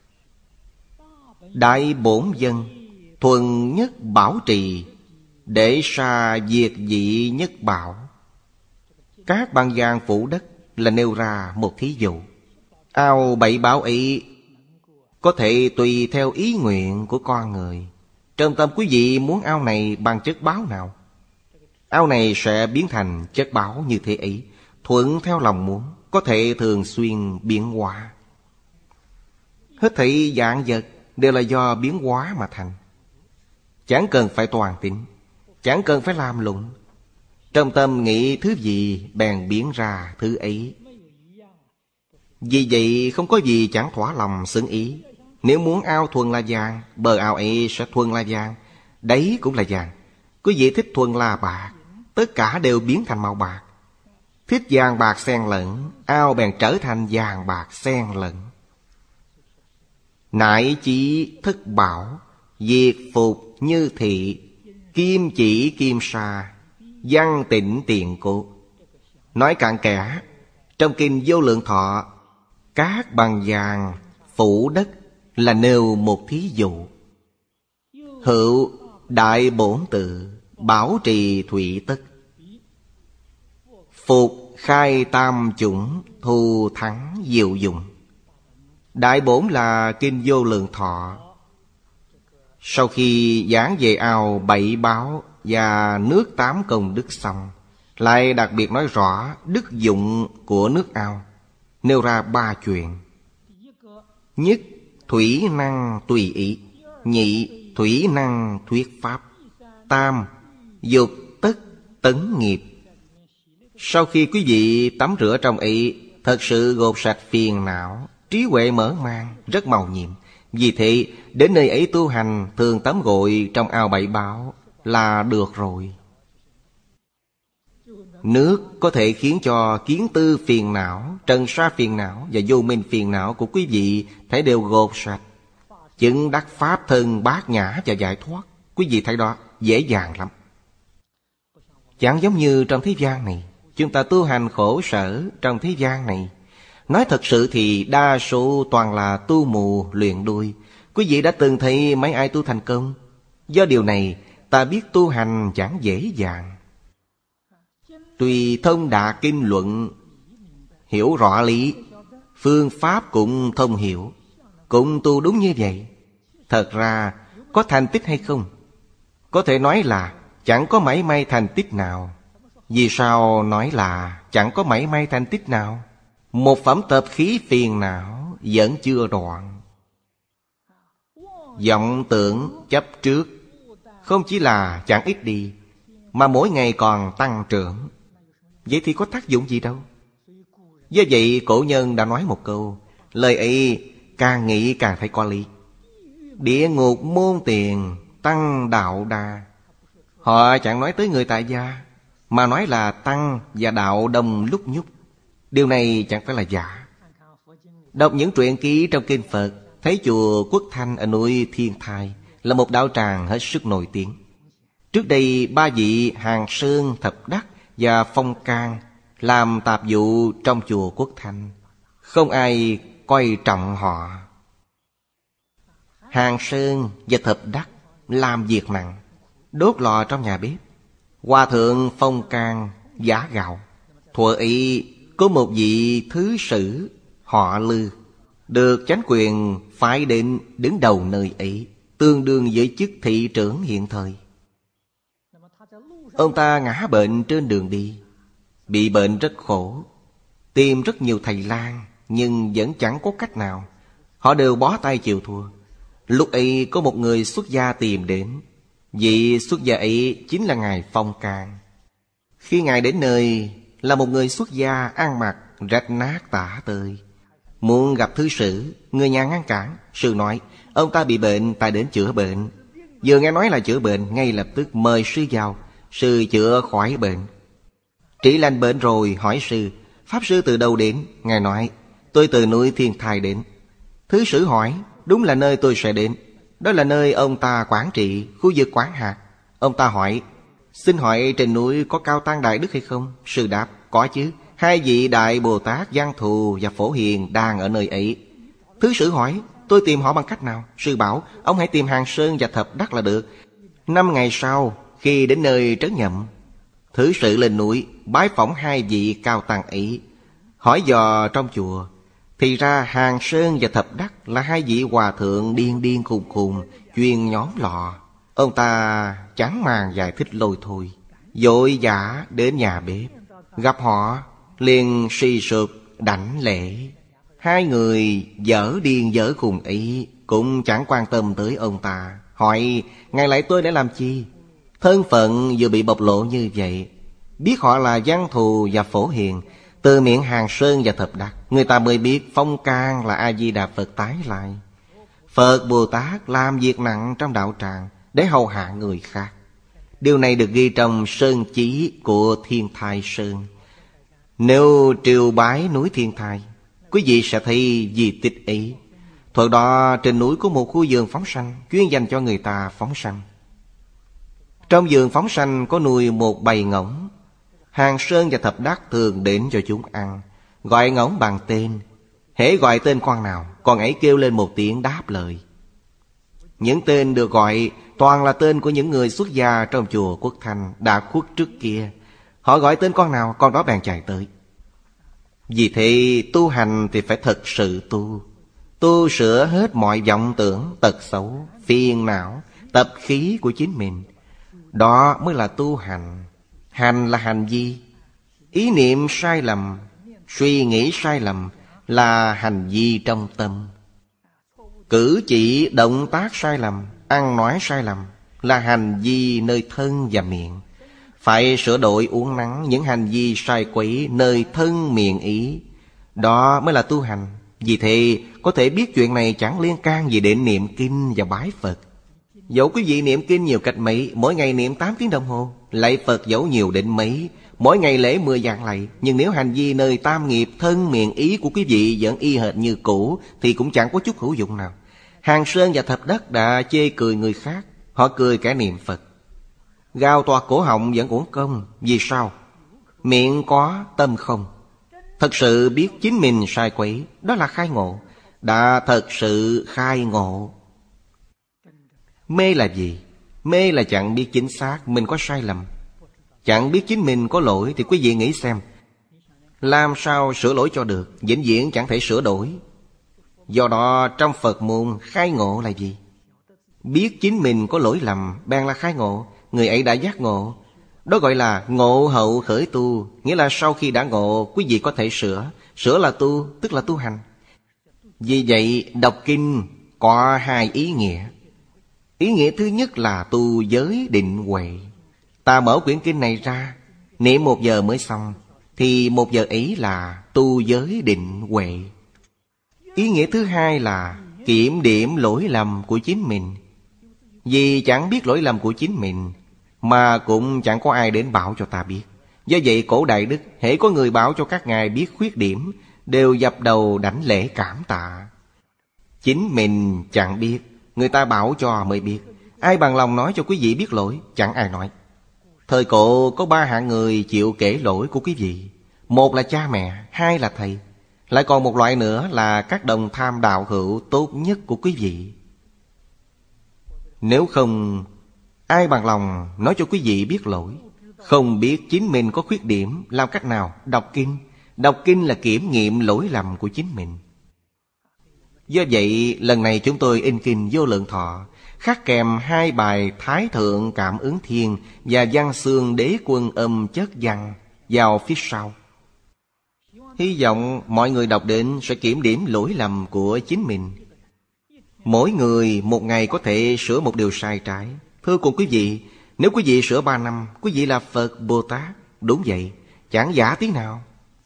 Đại bổn dân thuần nhất bảo trì, để sa diệt dị nhất bảo. Cát bằng vàng phủ đất là nêu ra một thí dụ. Ao bảy báo ấy có thể tùy theo ý nguyện của con người. Trong tâm quý vị muốn ao này bằng chất báo nào, ao này sẽ biến thành chất báo như thế ấy, thuận theo lòng muốn, có thể thường xuyên biến hóa. Hết thảy vạn vật đều là do biến hóa mà thành. Chẳng cần phải toàn tín, chẳng cần phải làm luận. Trong tâm nghĩ thứ gì bèn biến ra thứ ấy. Vì vậy không có gì chẳng thỏa lòng xứng ý. Nếu muốn ao thuần là vàng, bờ ao ấy sẽ thuần là vàng, đấy cũng là vàng. Quý vị thích thuần là bạc, tất cả đều biến thành màu bạc. Thích vàng bạc xen lẫn, ao bèn trở thành vàng bạc xen lẫn. Nại chỉ thất bảo, diệt phục như thị, kim chỉ kim sa, văn tịnh tiền cố. Nói cặn kẽ, trong kinh Vô Lượng Thọ, cát bằng vàng phủ đất là nêu một thí dụ. Hữu đại bổn tự, bảo trì thủy tất. Phục khai tam chủng, thu thắng diệu dụng. Đại bổn là kinh Vô Lượng Thọ. Sau khi giảng về ao bảy báo và nước tám công đức xong, lại đặc biệt nói rõ đức dụng của nước ao, nêu ra ba chuyện. Nhất, thủy năng tùy ý. Nhị, thủy năng thuyết pháp. Tam, dục tất tấn nghiệp. Sau khi quý vị tắm rửa trong ấy, thật sự gột sạch phiền não, trí huệ mở mang, rất màu nhiệm. Vì thế đến nơi ấy tu hành, thường tắm gội trong ao bảy báo là được rồi. Nước có thể khiến cho kiến tư phiền não, trần sa phiền não và vô minh phiền não của quý vị thấy đều gột sạch. Chứng đắc pháp thân bát nhã và giải thoát, quý vị thấy đó dễ dàng lắm. Chẳng giống như trong thế gian này, chúng ta tu hành khổ sở trong thế gian này. Nói thật sự thì đa số toàn là tu mù luyện đuôi. Quý vị đã từng thấy mấy ai tu thành công? Do điều này ta biết tu hành chẳng dễ dàng. Tuy thông đà kinh luận hiểu rõ lý, phương pháp cũng thông hiểu, cũng tu đúng như vậy. Thật ra có thành tích hay không? Có thể nói là chẳng có mảy may thành tích nào. Vì sao nói là chẳng có mảy may thành tích nào? Một phẩm tập khí phiền não vẫn chưa đoạn. Vọng tưởng chấp trước không chỉ là chẳng ít đi, mà mỗi ngày còn tăng trưởng. Vậy thì có tác dụng gì đâu. Do vậy cổ nhân đã nói một câu, lời ấy càng nghĩ càng thấy có lý. Địa ngục môn tiền tăng đạo đà. Họ chẳng nói tới người tại gia, mà nói là tăng và đạo đồng lúc nhúc. Điều này chẳng phải là giả. Đọc những truyện ký trong kinh Phật, thấy chùa Quốc Thanh ở núi Thiên Thai là một đạo tràng hết sức nổi tiếng. Trước đây ba vị Hàng Sơn, Thập Đắc và Phong Can làm tạp vụ trong chùa Quốc Thanh. Không ai coi trọng họ. Hàng Sơn và Thập Đắc làm việc nặng, đốt lò trong nhà bếp. Hòa thượng Phong Can giả gạo. Thuở ấy có một vị thứ sử họ Lư, được chánh quyền phái đến đứng đầu nơi ấy, tương đương với chức thị trưởng hiện thời. Ông ta ngã bệnh trên đường đi, bị bệnh rất khổ, tìm rất nhiều thầy lang, nhưng vẫn chẳng có cách nào. Họ đều bó tay chịu thua. Lúc ấy có một người xuất gia tìm đến. Vị xuất gia ấy chính là Ngài Phong Can. Khi Ngài đến nơi, là một người xuất gia ăn mặc rách nát tả tơi. Muốn gặp thứ sử, người nhà ngăn cản. Sư nói ông ta bị bệnh, ta đến chữa bệnh. Vừa nghe nói là chữa bệnh, ngay lập tức mời sư vào. Sư chữa khỏi bệnh. Trị lành bệnh rồi hỏi sư, pháp sư từ đâu đến? Ngài nói, tôi từ núi Thiên Thai đến. Thứ sử hỏi, đúng là nơi tôi sẽ đến. Đó là nơi ông ta quản trị, khu vực Quảng Hạt. Ông ta hỏi, xin hỏi trên núi có Cao Tăng Đại Đức hay không? Sư đáp, có chứ. Hai vị Đại Bồ Tát Văn Thù và Phổ Hiền đang ở nơi ấy. Thứ sử hỏi, tôi tìm họ bằng cách nào? Sư bảo, ông hãy tìm Hàng Sơn và Thập Đắc là được. Năm ngày sau, khi đến nơi trấn Nhậm, thứ sử lên núi bái phỏng hai vị Cao Tăng ấy, hỏi dò trong chùa. Thì ra Hàng Sơn và Thập Đắc là hai vị hòa thượng điên điên khùng khùng, chuyên nhóm lọ. Ông ta chẳng màng giải thích lôi thôi, vội vã đến nhà bếp. Gặp họ liền suy sụp đảnh lễ. Hai người dở điên dở khùng ấy cũng chẳng quan tâm tới ông ta, hỏi ngài lại tôi để làm chi? Thân phận vừa bị bộc lộ như vậy, biết họ là Văn Thù và Phổ Hiền. Từ miệng Hàng Sơn và Thập Đắc, người ta mới biết Phong Can là A-di-đà Phật tái lại. Phật Bồ Tát làm việc nặng trong đạo tràng để hầu hạ người khác. Điều này được ghi trong Sơn Chí của Thiên Thai Sơn. Nếu triều bái núi Thiên Thai, quý vị sẽ thấy di tích ấy. Thời đó trên núi có một khu vườn phóng sanh chuyên dành cho người ta phóng sanh. Trong vườn phóng sanh có nuôi một bầy ngỗng. Hàng Sơn và Thập Đắc thường đến cho chúng ăn, gọi ngỗng bằng tên. Hễ gọi tên con nào, con ấy kêu lên một tiếng đáp lời. Những tên được gọi toàn là tên của những người xuất gia trong chùa Quốc Thanh đã khuất trước kia. Họ gọi tên con nào, con đó bèn chạy tới. Vì thế tu hành thì phải thật sự tu. Tu sửa hết mọi vọng tưởng, tật xấu, phiền não, tập khí của chính mình. Đó mới là tu hành. Hành là hành vi. Ý niệm sai lầm, suy nghĩ sai lầm là hành vi trong tâm. Cử chỉ động tác sai lầm, ăn nói sai lầm là hành vi nơi thân và miệng. Phải sửa đổi uốn nắn những hành vi sai quấy nơi thân miệng ý. Đó mới là tu hành. Vì thế có thể biết chuyện này chẳng liên can gì đến niệm kinh và bái Phật. Dẫu quý vị niệm kinh nhiều cách mấy, mỗi ngày niệm tám tiếng đồng hồ, lạy Phật dẫu nhiều đến mấy, mỗi ngày lễ mười vạn lạy, nhưng nếu hành vi nơi tam nghiệp thân miệng ý của quý vị vẫn y hệt như cũ thì cũng chẳng có chút hữu dụng nào. Hàng Sơn và Thập Đắc đã chê cười người khác, họ cười kẻ niệm Phật. Gào toạc cổ họng vẫn uổng công. Vì sao? Miệng có, tâm không. Thật sự biết chính mình sai quấy, đó là khai ngộ. Đã thật sự khai ngộ. Mê là gì? Mê là chẳng biết chính xác mình có sai lầm, chẳng biết chính mình có lỗi. Thì quý vị nghĩ xem, làm sao sửa lỗi cho được? Vĩnh viễn chẳng thể sửa đổi. Do đó trong Phật môn khai ngộ là gì? Biết chính mình có lỗi lầm, bèn là khai ngộ. Người ấy đã giác ngộ. Đó gọi là ngộ hậu khởi tu. Nghĩa là sau khi đã ngộ, quý vị có thể sửa. Sửa là tu, tức là tu hành. Vì vậy đọc kinh có hai ý nghĩa. Ý nghĩa thứ nhất là tu giới định huệ. Ta mở quyển kinh này ra, niệm một giờ mới xong, thì một giờ ấy là tu giới định huệ. Ý nghĩa thứ hai là kiểm điểm lỗi lầm của chính mình. Vì chẳng biết lỗi lầm của chính mình, mà cũng chẳng có ai đến bảo cho ta biết. Do vậy cổ đại đức hễ có người bảo cho các ngài biết khuyết điểm, đều dập đầu đảnh lễ cảm tạ. Chính mình chẳng biết, người ta bảo cho mới biết. Ai bằng lòng nói cho quý vị biết lỗi? Chẳng ai nói. Thời cổ có ba hạng người chịu kể lỗi của quý vị. Một là cha mẹ, hai là thầy. Lại còn một loại nữa là các đồng tham đạo hữu tốt nhất của quý vị. Nếu không, ai bằng lòng nói cho quý vị biết lỗi? Không biết chính mình có khuyết điểm, làm cách nào? Đọc kinh. Đọc kinh là kiểm nghiệm lỗi lầm của chính mình. Do vậy lần này chúng tôi in kinh Vô Lượng Thọ, khắc kèm hai bài Thái Thượng Cảm Ứng Thiên và Văn Xương Đế Quân Âm Chất Văn vào phía sau. Hy vọng mọi người đọc đến sẽ kiểm điểm lỗi lầm của chính mình. Mỗi người một ngày có thể sửa một điều sai trái. Thưa cùng quý vị, nếu quý vị sửa ba năm, quý vị là Phật Bồ Tát. Đúng vậy, chẳng giả tí nào.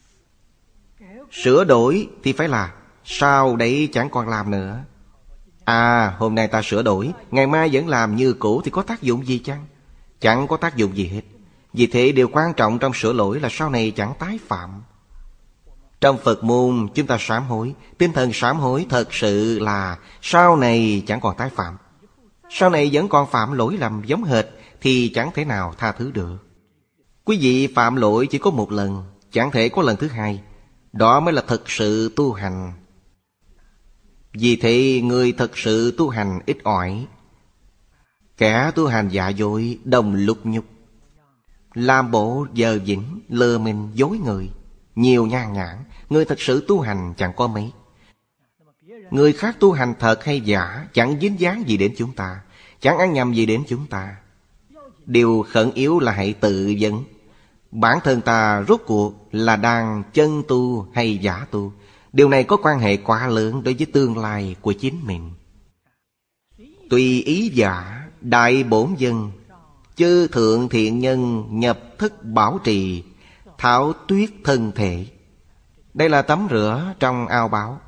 Sửa đổi thì phải là sau đấy chẳng còn làm nữa. À, hôm nay ta sửa đổi, ngày mai vẫn làm như cũ thì có tác dụng gì chăng? Chẳng có tác dụng gì hết. Vì thế điều quan trọng trong sửa lỗi là sau này chẳng tái phạm. Trong Phật môn chúng ta sám hối. Tinh thần sám hối thật sự là sau này chẳng còn tái phạm. Sau này vẫn còn phạm lỗi lầm giống hệt thì chẳng thể nào tha thứ được. Quý vị phạm lỗi chỉ có một lần, chẳng thể có lần thứ hai. Đó mới là thực sự tu hành. Vì thế người thực sự tu hành ít ỏi. Kẻ tu hành dạ dội đồng lúc nhúc, làm bộ giờ vĩnh, lơ mình dối người, nhiều nhan nhản. Người thật sự tu hành chẳng có mấy. Người khác tu hành thật hay giả chẳng dính dáng gì đến chúng ta, chẳng ăn nhầm gì đến chúng ta. Điều khẩn yếu là hãy tự vấn bản thân ta rốt cuộc là đang chân tu hay giả tu. Điều này có quan hệ quá lớn đối với tương lai của chính mình. Tùy ý giả, đại bổn dân, chư thượng thiện nhân nhập thức bảo trì, thảo tuyết thân thể. Đây là tắm rửa trong ao báo.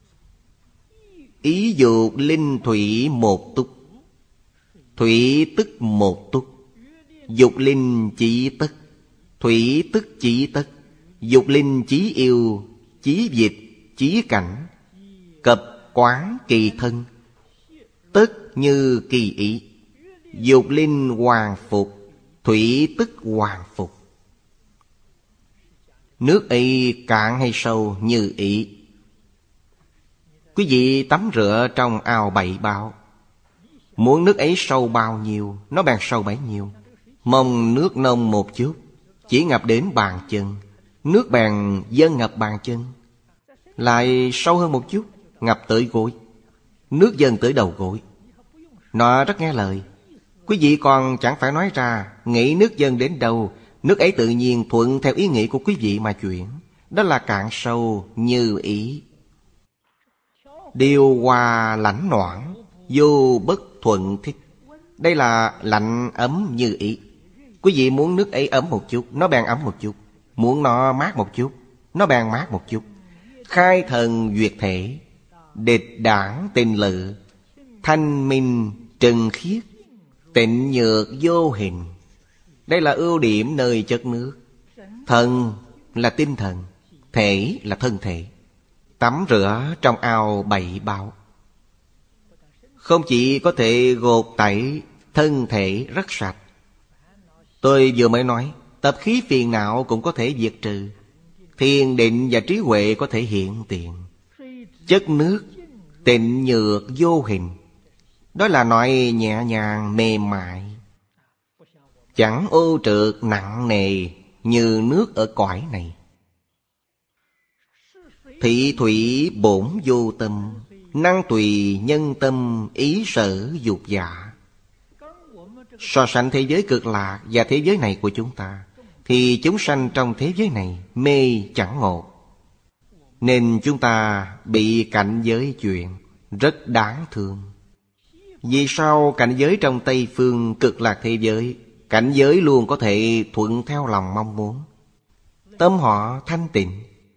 Ý dục linh thủy một túc, thủy tức một túc. Dục linh chỉ tất, thủy tức chỉ tất. Dục linh chí yêu, chí dịch, chí cảnh. Cập quán kỳ thân, tất như kỳ ý. Dục linh hoàng phục, thủy tức hoàng phục. Nước ấy cạn hay sâu như ý. Quý vị tắm rửa trong ao bảy bao, muốn nước ấy sâu bao nhiêu, nó bèn sâu bấy nhiêu. Mong nước nông một chút, chỉ ngập đến bàn chân, nước bèn dâng ngập bàn chân. Lại sâu hơn một chút, ngập tới gối, nước dâng tới đầu gối. Nó rất nghe lời. Quý vị còn chẳng phải nói ra, nghĩ nước dâng đến đâu, nước ấy tự nhiên thuận theo ý nghĩ của quý vị mà chuyển. Đó là cạn sâu như ý. Điều hòa lãnh noãn, vô bất thuận thích. Đây là lạnh ấm như ý. Quý vị muốn nước ấy ấm một chút, nó bèn ấm một chút. Muốn nó mát một chút, nó bèn mát một chút. Khai thần duyệt thể, địch đảng tình lự, thanh minh trần khiết, tịnh nhược vô hình. Đây là ưu điểm nơi chất nước. Thần là tinh thần, thể là thân thể. Tắm rửa trong ao bảy bao, không chỉ có thể gột tẩy thân thể rất sạch. Tôi vừa mới nói, tập khí phiền não cũng có thể diệt trừ. Thiền định và trí huệ có thể hiện tiền. Chất nước tịnh nhược vô hình, đó là nói nhẹ nhàng mềm mại, chẳng ô trượt nặng nề như nước ở cõi này. Thị thủy bổn vô tâm, năng tùy nhân tâm ý sở dục dạ. So sánh thế giới cực lạc và thế giới này của chúng ta, thì chúng sanh trong thế giới này mê chẳng ngộ. Nên chúng ta bị cảnh giới chuyện, rất đáng thương. Vì sao cảnh giới trong Tây Phương cực lạc thế giới, cảnh giới luôn có thể thuận theo lòng mong muốn, tâm họ thanh tịnh.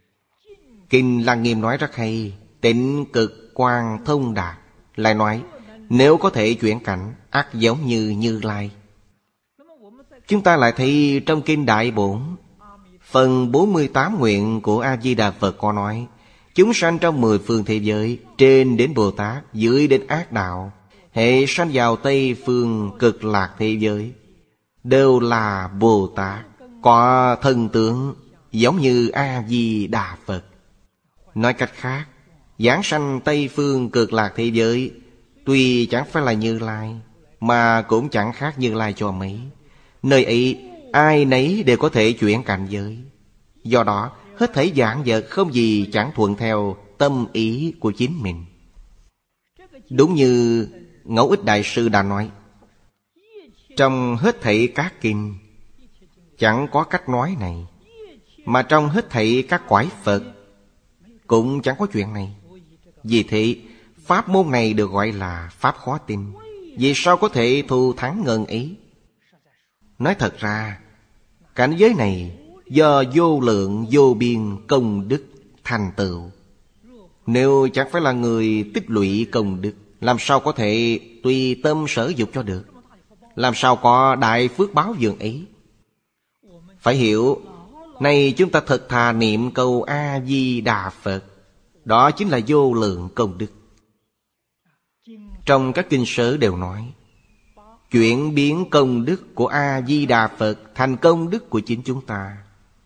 Kinh Lăng Nghiêm nói rất hay, tịnh cực quang thông đạt. Lại nói, nếu có thể chuyển cảnh, ắt giống như Như Lai. Chúng ta lại thấy trong Kinh Đại Bổn, phần bốn mươi tám nguyện của A-di-đà Phật có nói, chúng sanh trong mười phương thế giới, trên đến Bồ Tát, dưới đến ác đạo, hệ sanh vào Tây Phương cực lạc thế giới, đều là Bồ Tát, có thân tướng giống như A-di-đà Phật. Nói cách khác, giảng sanh Tây Phương cực lạc thế giới, tuy chẳng phải là Như Lai, mà cũng chẳng khác Như Lai cho mấy. Nơi ấy ai nấy đều có thể chuyển cảnh giới. Do đó hết thảy vạn vật không gì chẳng thuận theo tâm ý của chính mình. Đúng như Ngẫu Ích Đại Sư đã nói, trong hết thảy các kinh chẳng có cách nói này, mà trong hết thảy các cõi Phật cũng chẳng có chuyện này. Vì thế pháp môn này được gọi là pháp khó tin. Vì sao có thể thu thắng ngần ấy? Nói thật ra, cảnh giới này do vô lượng vô biên công đức thành tựu. Nếu chẳng phải là người tích lũy công đức, làm sao có thể tùy tâm sở dục cho được? Làm sao có đại phước báo dường ấy? Phải hiểu, này chúng ta thật thà niệm câu A-di-đà Phật, đó chính là vô lượng công đức. Trong các kinh sớ đều nói, chuyển biến công đức của A-di-đà Phật thành công đức của chính chúng ta.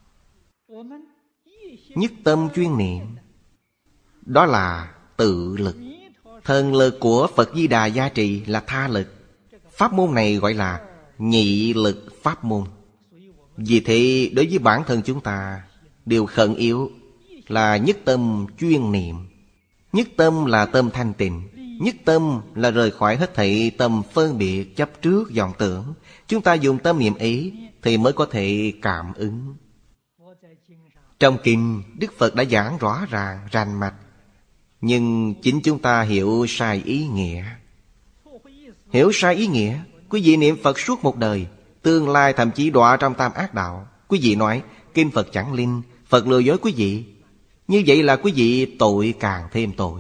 Nhất tâm chuyên niệm, đó là tự lực. Thần lực của Phật Di Đà gia trì là tha lực. Pháp môn này gọi là nhị lực pháp môn. Vì thế đối với bản thân chúng ta, điều khẩn yếu là nhất tâm chuyên niệm. Nhất tâm là tâm thanh tịnh. Nhất tâm là rời khỏi hết thảy tâm phân biệt chấp trước vọng tưởng. Chúng ta dùng tâm niệm ý thì mới có thể cảm ứng. Trong kinh, Đức Phật đã giảng rõ ràng, rành mạch. Nhưng chính chúng ta hiểu sai ý nghĩa. Hiểu sai ý nghĩa, quý vị niệm Phật suốt một đời, tương lai thậm chí đọa trong tam ác đạo. Quý vị nói, kinh Phật chẳng linh, Phật lừa dối quý vị. Như vậy là quý vị tội càng thêm tội.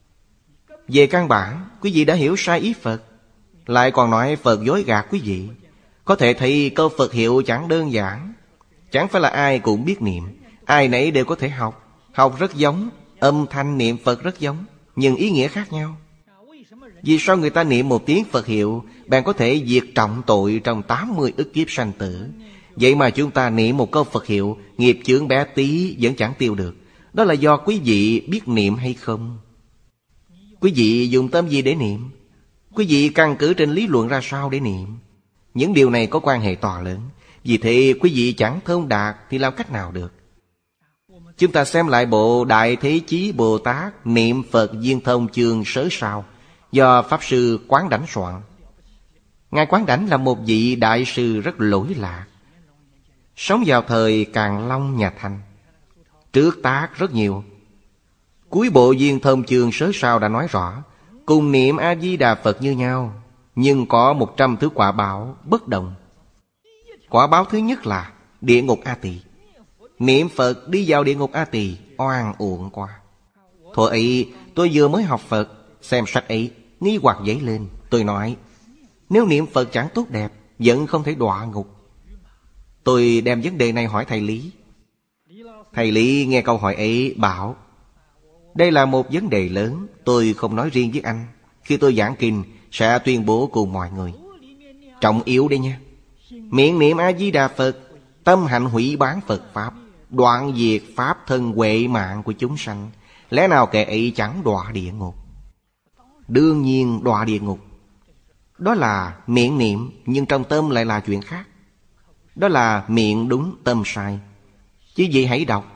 Về căn bản, quý vị đã hiểu sai ý Phật, lại còn nói Phật dối gạt quý vị. Có thể thấy câu Phật hiệu chẳng đơn giản. Chẳng phải là ai cũng biết niệm, ai nấy đều có thể học. Học rất giống, âm thanh niệm Phật rất giống, nhưng ý nghĩa khác nhau. Vì sao người ta niệm một tiếng Phật hiệu bạn có thể diệt trọng tội trong tám mươi ức kiếp sanh tử? Vậy mà chúng ta niệm một câu Phật hiệu, nghiệp chướng bé tí vẫn chẳng tiêu được. Đó là do quý vị biết niệm hay không? Quý vị dùng tâm gì để niệm? Quý vị căn cứ trên lý luận ra sao để niệm? Những điều này có quan hệ to lớn. Vì thế quý vị chẳng thông đạt thì làm cách nào được? Chúng ta xem lại bộ Đại Thế Chí Bồ Tát Niệm Phật Viên Thông chương sớ sao, do Pháp Sư Quán Đảnh soạn. Ngài Quán Đảnh là một vị đại sư rất lỗi lạc, sống vào thời Càn Long nhà Thanh, trước tác rất nhiều. Cuối bộ Viên Thông chương sớ sao đã nói rõ, cùng niệm A-di-đà Phật như nhau, nhưng có một trăm thứ quả báo bất đồng. Quả báo thứ nhất là địa ngục A Tỳ. Niệm Phật đi vào địa ngục A Tỳ oan uổng quá. Thuở ấy tôi vừa mới học Phật, xem sách ấy nghi hoặc dấy lên. Tôi nói, nếu niệm Phật chẳng tốt đẹp, vẫn không thể đọa ngục. Tôi đem vấn đề này hỏi thầy Lý. Thầy Lý nghe câu hỏi ấy bảo, đây là một vấn đề lớn, tôi không nói riêng với anh. Khi tôi giảng kinh sẽ tuyên bố cùng mọi người. Trọng yếu đây nha. Miệng niệm A-di-đà Phật, tâm hạnh hủy bán Phật Pháp, đoạn diệt Pháp thân huệ mạng của chúng sanh. Lẽ nào kẻ ấy chẳng đọa địa ngục? Đương nhiên đọa địa ngục. Đó là miệng niệm, nhưng trong tâm lại là chuyện khác. Đó là miệng đúng tâm sai. Chứ gì hãy đọc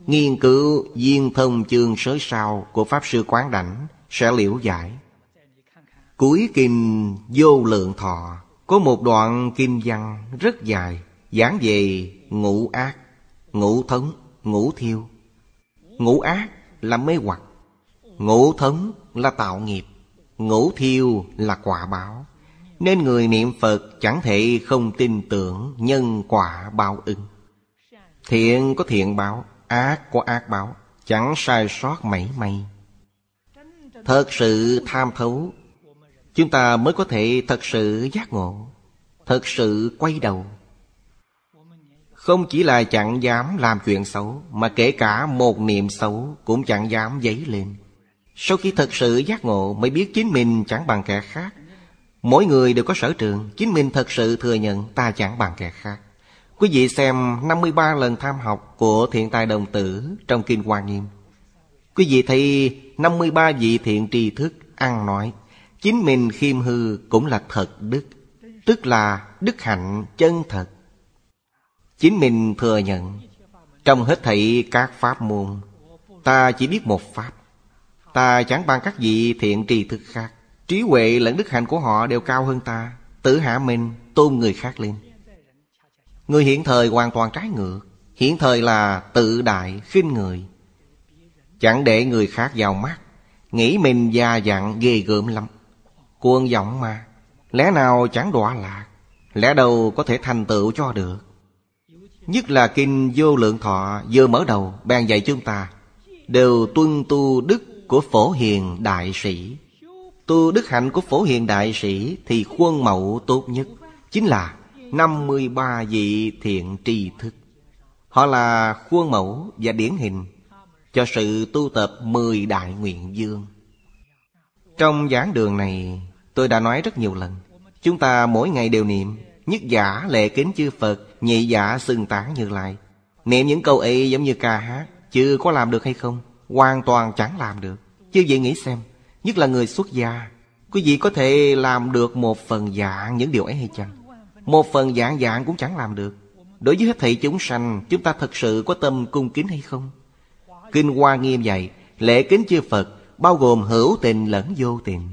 nghiên cứu Viên Thông Chương Sớ Sao của Pháp Sư Quán Đảnh sẽ liễu giải. Cuối kinh Vô Lượng Thọ có một đoạn kinh văn rất dài, giảng về ngũ ác, ngũ thống, ngũ thiêu. Ngũ ác là mê hoặc, ngũ thống là tạo nghiệp, ngũ thiêu là quả báo. Nên người niệm Phật chẳng thể không tin tưởng nhân quả báo ứng. Thiện có thiện báo, ác có ác báo, chẳng sai sót mảy may. Thật sự tham thấu, chúng ta mới có thể thật sự giác ngộ, thật sự quay đầu. Không chỉ là chẳng dám làm chuyện xấu, mà kể cả một niệm xấu cũng chẳng dám dấy lên. Sau khi thật sự giác ngộ mới biết chính mình chẳng bằng kẻ khác. Mỗi người đều có sở trường, chính mình thật sự thừa nhận ta chẳng bằng kẻ khác. Quý vị xem năm mươi ba lần tham học của Thiện Tài Đồng Tử trong Kinh Hoa Nghiêm. Quý vị thấy năm mươi ba vị thiện tri thức ăn nói, chính mình khiêm hư cũng là thật đức, tức là đức hạnh chân thật. Chính mình thừa nhận, trong hết thảy các pháp môn, ta chỉ biết một pháp. Ta chẳng bằng các vị thiện tri thức khác. Trí huệ lẫn đức hạnh của họ đều cao hơn ta, tự hạ mình, tôn người khác lên. Người hiện thời hoàn toàn trái ngược. Hiện thời là tự đại, khinh người, chẳng để người khác vào mắt, nghĩ mình già dặn ghê gớm lắm. Cuồng vọng mà, lẽ nào chẳng đọa lạc, lẽ đâu có thể thành tựu cho được. Nhất là Kinh Vô Lượng Thọ vừa mở đầu bèn dạy chúng ta đều tuân tu đức của Phổ Hiền Đại Sĩ. Tu đức hạnh của Phổ Hiền Đại Sĩ thì khuôn mẫu tốt nhất chính là năm mươi ba vị thiện tri thức. Họ là khuôn mẫu và điển hình cho sự tu tập mười đại nguyện dương. Trong giảng đường này tôi đã nói rất nhiều lần, chúng ta mỗi ngày đều niệm nhất giả lệ kính chư Phật, nhị giả xưng tán Như Lai. Niệm những câu ấy giống như ca hát, chứ có làm được hay không? Hoàn toàn chẳng làm được. Chứ vậy nghĩ xem, nhất là người xuất gia, quý vị có thể làm được một phần dạng những điều ấy hay chăng? Một phần dạng dạng cũng chẳng làm được. Đối với hết thảy chúng sanh, chúng ta thật sự có tâm cung kính hay không? Kinh Hoa Nghiêm dạy lễ kính chư Phật bao gồm hữu tình lẫn vô tình.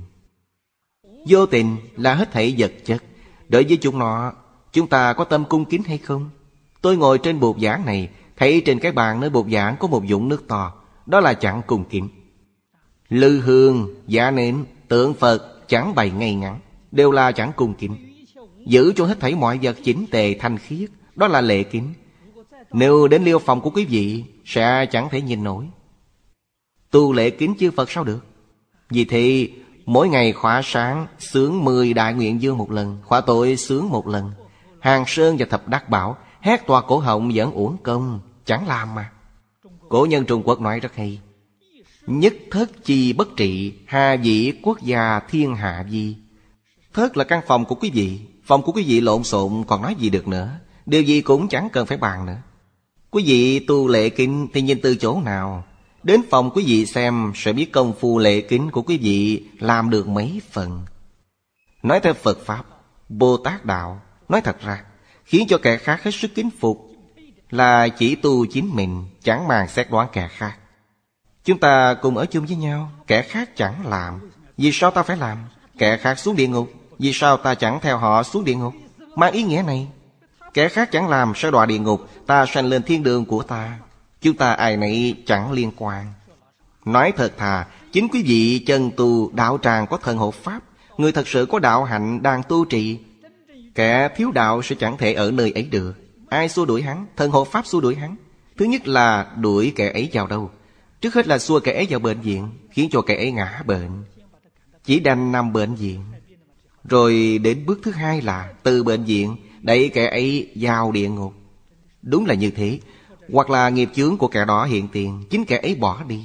Vô tình là hết thảy vật chất. Đối với chúng nó, chúng ta có tâm cung kính hay không? Tôi ngồi trên bục giảng này, thấy trên cái bàn nơi bục giảng có một vũng nước to, đó là chẳng cung kính. Lư hương, giá nến, tượng Phật chẳng bày ngay ngắn, đều là chẳng cung kính. Giữ cho hết thảy mọi vật chỉnh tề thanh khiết, đó là lễ kính. Nếu đến liêu phòng của quý vị, sẽ chẳng thể nhìn nổi. Tu lễ kính chư Phật sao được? Vì thế mỗi ngày khóa sáng sướng mười đại nguyện dương một lần, khóa tội sướng một lần. Hàng Sơn và Thập Đắc Bảo hét toa cổ họng vẫn uổng công, chẳng làm mà. Cổ nhân Trung Quốc nói rất hay: nhất thất chi bất trị, hà dĩ quốc gia thiên hạ vi. Thất là căn phòng của quý vị. Phòng của quý vị lộn xộn còn nói gì được nữa. Điều gì cũng chẳng cần phải bàn nữa. Quý vị tu lễ kính thì nhìn từ chỗ nào? Đến phòng quý vị xem sẽ biết công phu lễ kính của quý vị làm được mấy phần. Nói theo Phật Pháp, Bồ Tát Đạo, nói thật ra khiến cho kẻ khác hết sức kính phục là chỉ tu chính mình, chẳng màng xét đoán kẻ khác. Chúng ta cùng ở chung với nhau, kẻ khác chẳng làm, vì sao ta phải làm? Kẻ khác xuống địa ngục, vì sao ta chẳng theo họ xuống địa ngục? Mang ý nghĩa này, kẻ khác chẳng làm sẽ đọa địa ngục, ta sanh lên thiên đường của ta. Chúng ta ai nấy chẳng liên quan. Nói thật thà, chính quý vị chân tu đạo tràng có thần hộ pháp, người thật sự có đạo hạnh đang tu trì. Kẻ thiếu đạo sẽ chẳng thể ở nơi ấy được. Ai xua đuổi hắn? Thần hộ pháp xua đuổi hắn. Thứ nhất là đuổi kẻ ấy vào đâu? Trước hết là xua kẻ ấy vào bệnh viện, khiến cho kẻ ấy ngã bệnh, chỉ đành nằm bệnh viện. Rồi đến bước thứ hai là từ bệnh viện đẩy kẻ ấy vào địa ngục. Đúng là như thế. Hoặc là nghiệp chướng của kẻ đó hiện tiền, chính kẻ ấy bỏ đi.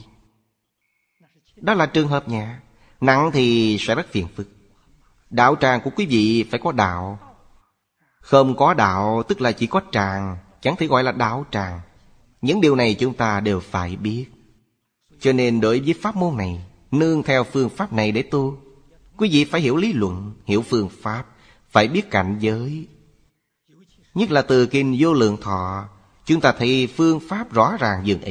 Đó là trường hợp nhẹ. Nặng thì sẽ rất phiền phức. Đạo tràng của quý vị phải có đạo. Không có đạo tức là chỉ có tràng, chẳng thể gọi là đạo tràng. Những điều này chúng ta đều phải biết. Cho nên đối với pháp môn này, nương theo phương pháp này để tu. Quý vị phải hiểu lý luận, hiểu phương pháp, phải biết cảnh giới. Nhất là từ Kinh Vô Lượng Thọ, chúng ta thấy phương pháp rõ ràng dường ấy.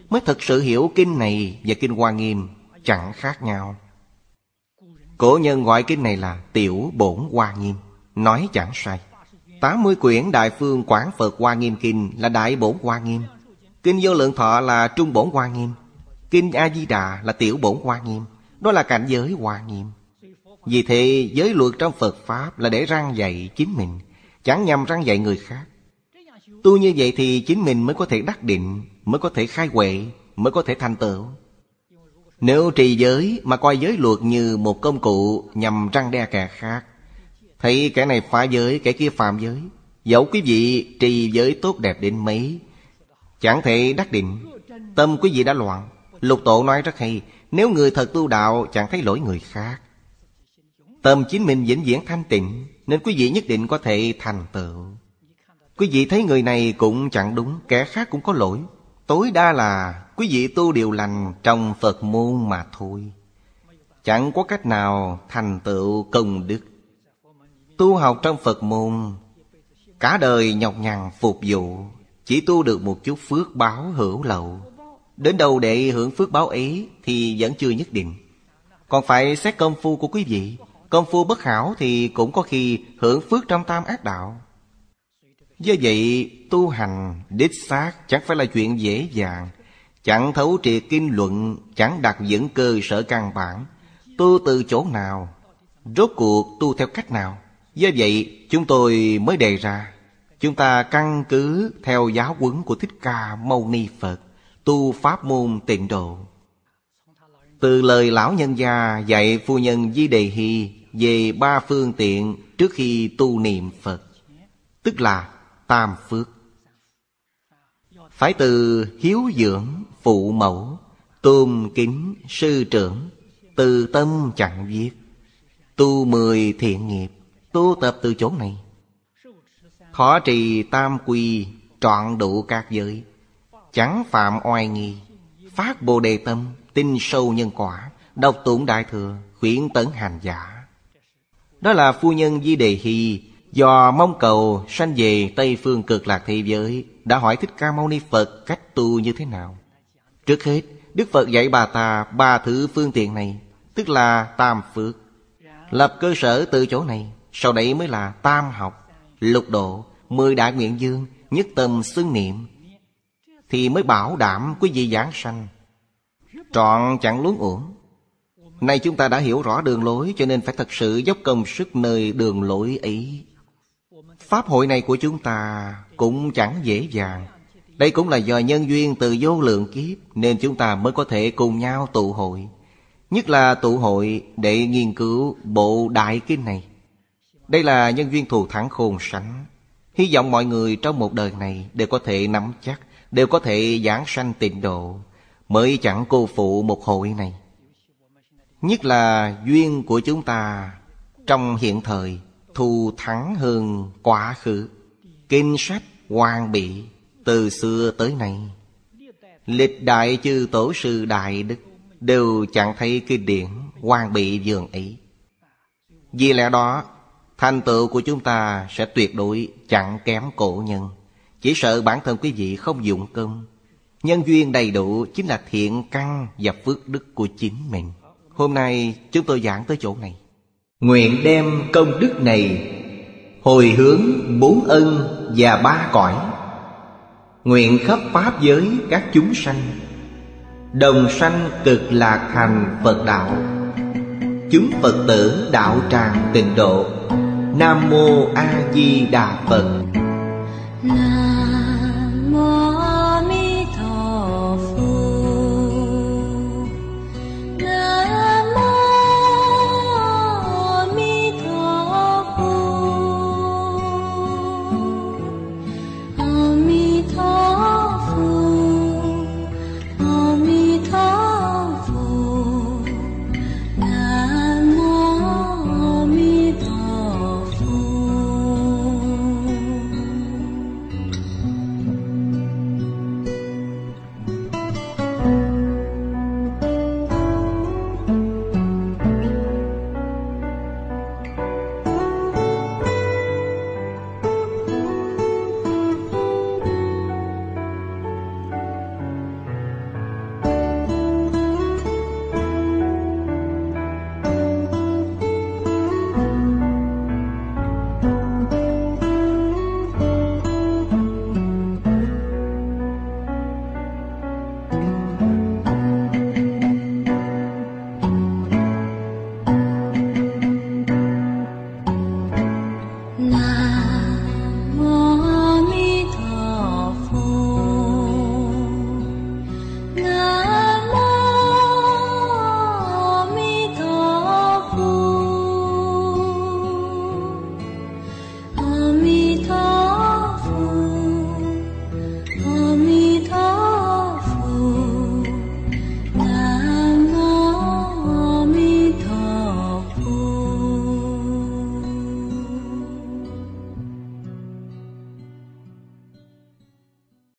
mới thật sự hiểu kinh này và kinh Hoa Nghiêm chẳng khác nhau. Cổ nhân gọi kinh này là Tiểu Bổn Hoa Nghiêm, nói chẳng sai. tám mươi quyển Đại Phương Quảng Phật Hoa Nghiêm Kinh là Đại Bổn Hoa Nghiêm, Kinh Vô Lượng Thọ là Trung Bổn Hoa Nghiêm, Kinh A Di Đà là Tiểu Bổn Hoa Nghiêm. Đó là cảnh giới Hoa Nghiêm. Vì thế giới luật trong Phật Pháp là để răn dạy chính mình, chẳng nhằm răn dạy người khác. Tu như vậy thì chính mình mới có thể đắc định, mới có thể khai huệ, mới có thể thành tựu. Nếu trì giới mà coi giới luật như một công cụ nhằm răn đe kẻ khác, thấy kẻ này phá giới, kẻ kia phạm giới, dẫu quý vị trì giới tốt đẹp đến mấy, chẳng thể đắc định, tâm quý vị đã loạn. Lục Tổ nói rất hay, nếu người thật tu đạo chẳng thấy lỗi người khác, tâm chính mình vĩnh viễn thanh tịnh, nên quý vị nhất định có thể thành tựu. Quý vị thấy người này cũng chẳng đúng, kẻ khác cũng có lỗi, tối đa là quý vị tu điều lành trong Phật môn mà thôi, chẳng có cách nào thành tựu công đức. Tu học trong Phật môn, cả đời nhọc nhằn phục vụ, chỉ tu được một chút phước báo hữu lậu. Đến đâu để hưởng phước báo ấy thì vẫn chưa nhất định. Còn phải xét công phu của quý vị. Công phu bất hảo thì cũng có khi hưởng phước trong tam ác đạo. Do vậy tu hành đích xác chẳng phải là chuyện dễ dàng, chẳng thấu triệt kinh luận, chẳng đặt vững cơ sở căn bản. Tu từ chỗ nào, rốt cuộc tu theo cách nào? Do vậy chúng tôi mới đề ra, chúng ta căn cứ theo giáo huấn của Thích Ca Mâu Ni Phật, tu pháp môn tịnh độ. Từ lời lão nhân gia dạy phu nhân Di Đề Hy về ba phương tiện trước khi tu niệm Phật, tức là tam phước. Phải từ hiếu dưỡng phụ mẫu, tôn kính sư trưởng, từ tâm chẳng viết, tu mười thiện nghiệp, tu tập từ chỗ này. Thọ trì tam quy, trọn đủ các giới, chẳng phạm oai nghi, phát bồ đề tâm, tin sâu nhân quả, đọc tụng đại thừa, khuyến tấn hành giả. Đó là phu nhân Di Đề Hy do mong cầu sanh về Tây Phương Cực Lạc thế giới, đã hỏi Thích Ca Mâu Ni Phật cách tu như thế nào. Trước hết Đức Phật dạy bà ta ba thứ phương tiện này, tức là tam phước. Lập cơ sở từ chỗ này, sau đấy mới là tam học, lục độ, mười đại nguyện dương, nhất tâm xưng niệm, thì mới bảo đảm quý vị giảng sanh trọn chẳng luống uổng. Nay chúng ta đã hiểu rõ đường lối, cho nên phải thật sự dốc công sức nơi đường lối ấy. Pháp hội này của chúng ta cũng chẳng dễ dàng. Đây cũng là do nhân duyên từ vô lượng kiếp, nên chúng ta mới có thể cùng nhau tụ hội. Nhất là tụ hội để nghiên cứu bộ đại kinh này. Đây là nhân duyên thù thắng khôn sánh. Hy vọng mọi người trong một đời này đều có thể nắm chắc, đều có thể giảng sanh tịnh độ, mới chẳng cô phụ một hội này. Nhất là duyên của chúng ta trong hiện thời thù thắng hơn quá khứ. Kinh sách hoàn bị từ xưa tới nay, lịch đại chư tổ sư đại đức đều chẳng thấy kinh điển hoàn bị dường ấy. Vì lẽ đó thành tựu của chúng ta sẽ tuyệt đối chẳng kém cổ nhân. Chỉ sợ bản thân quý vị không dụng công. Nhân duyên đầy đủ chính là thiện căn và phước đức của chính mình. Hôm nay chúng tôi giảng tới chỗ này. Nguyện đem công đức này hồi hướng bốn ân và ba cõi, nguyện khắp pháp giới các chúng sanh đồng sanh cực lạc thành Phật đạo. Chúng Phật tử đạo tràng tịnh độ. Nam mô A Di Đà Phật. Nam mô A Di Đà Phật. Nam mô A Di Đà Phật. A Di Đà Phật. A Di Đà Phật. Nam mô A Di Đà Phật. Nam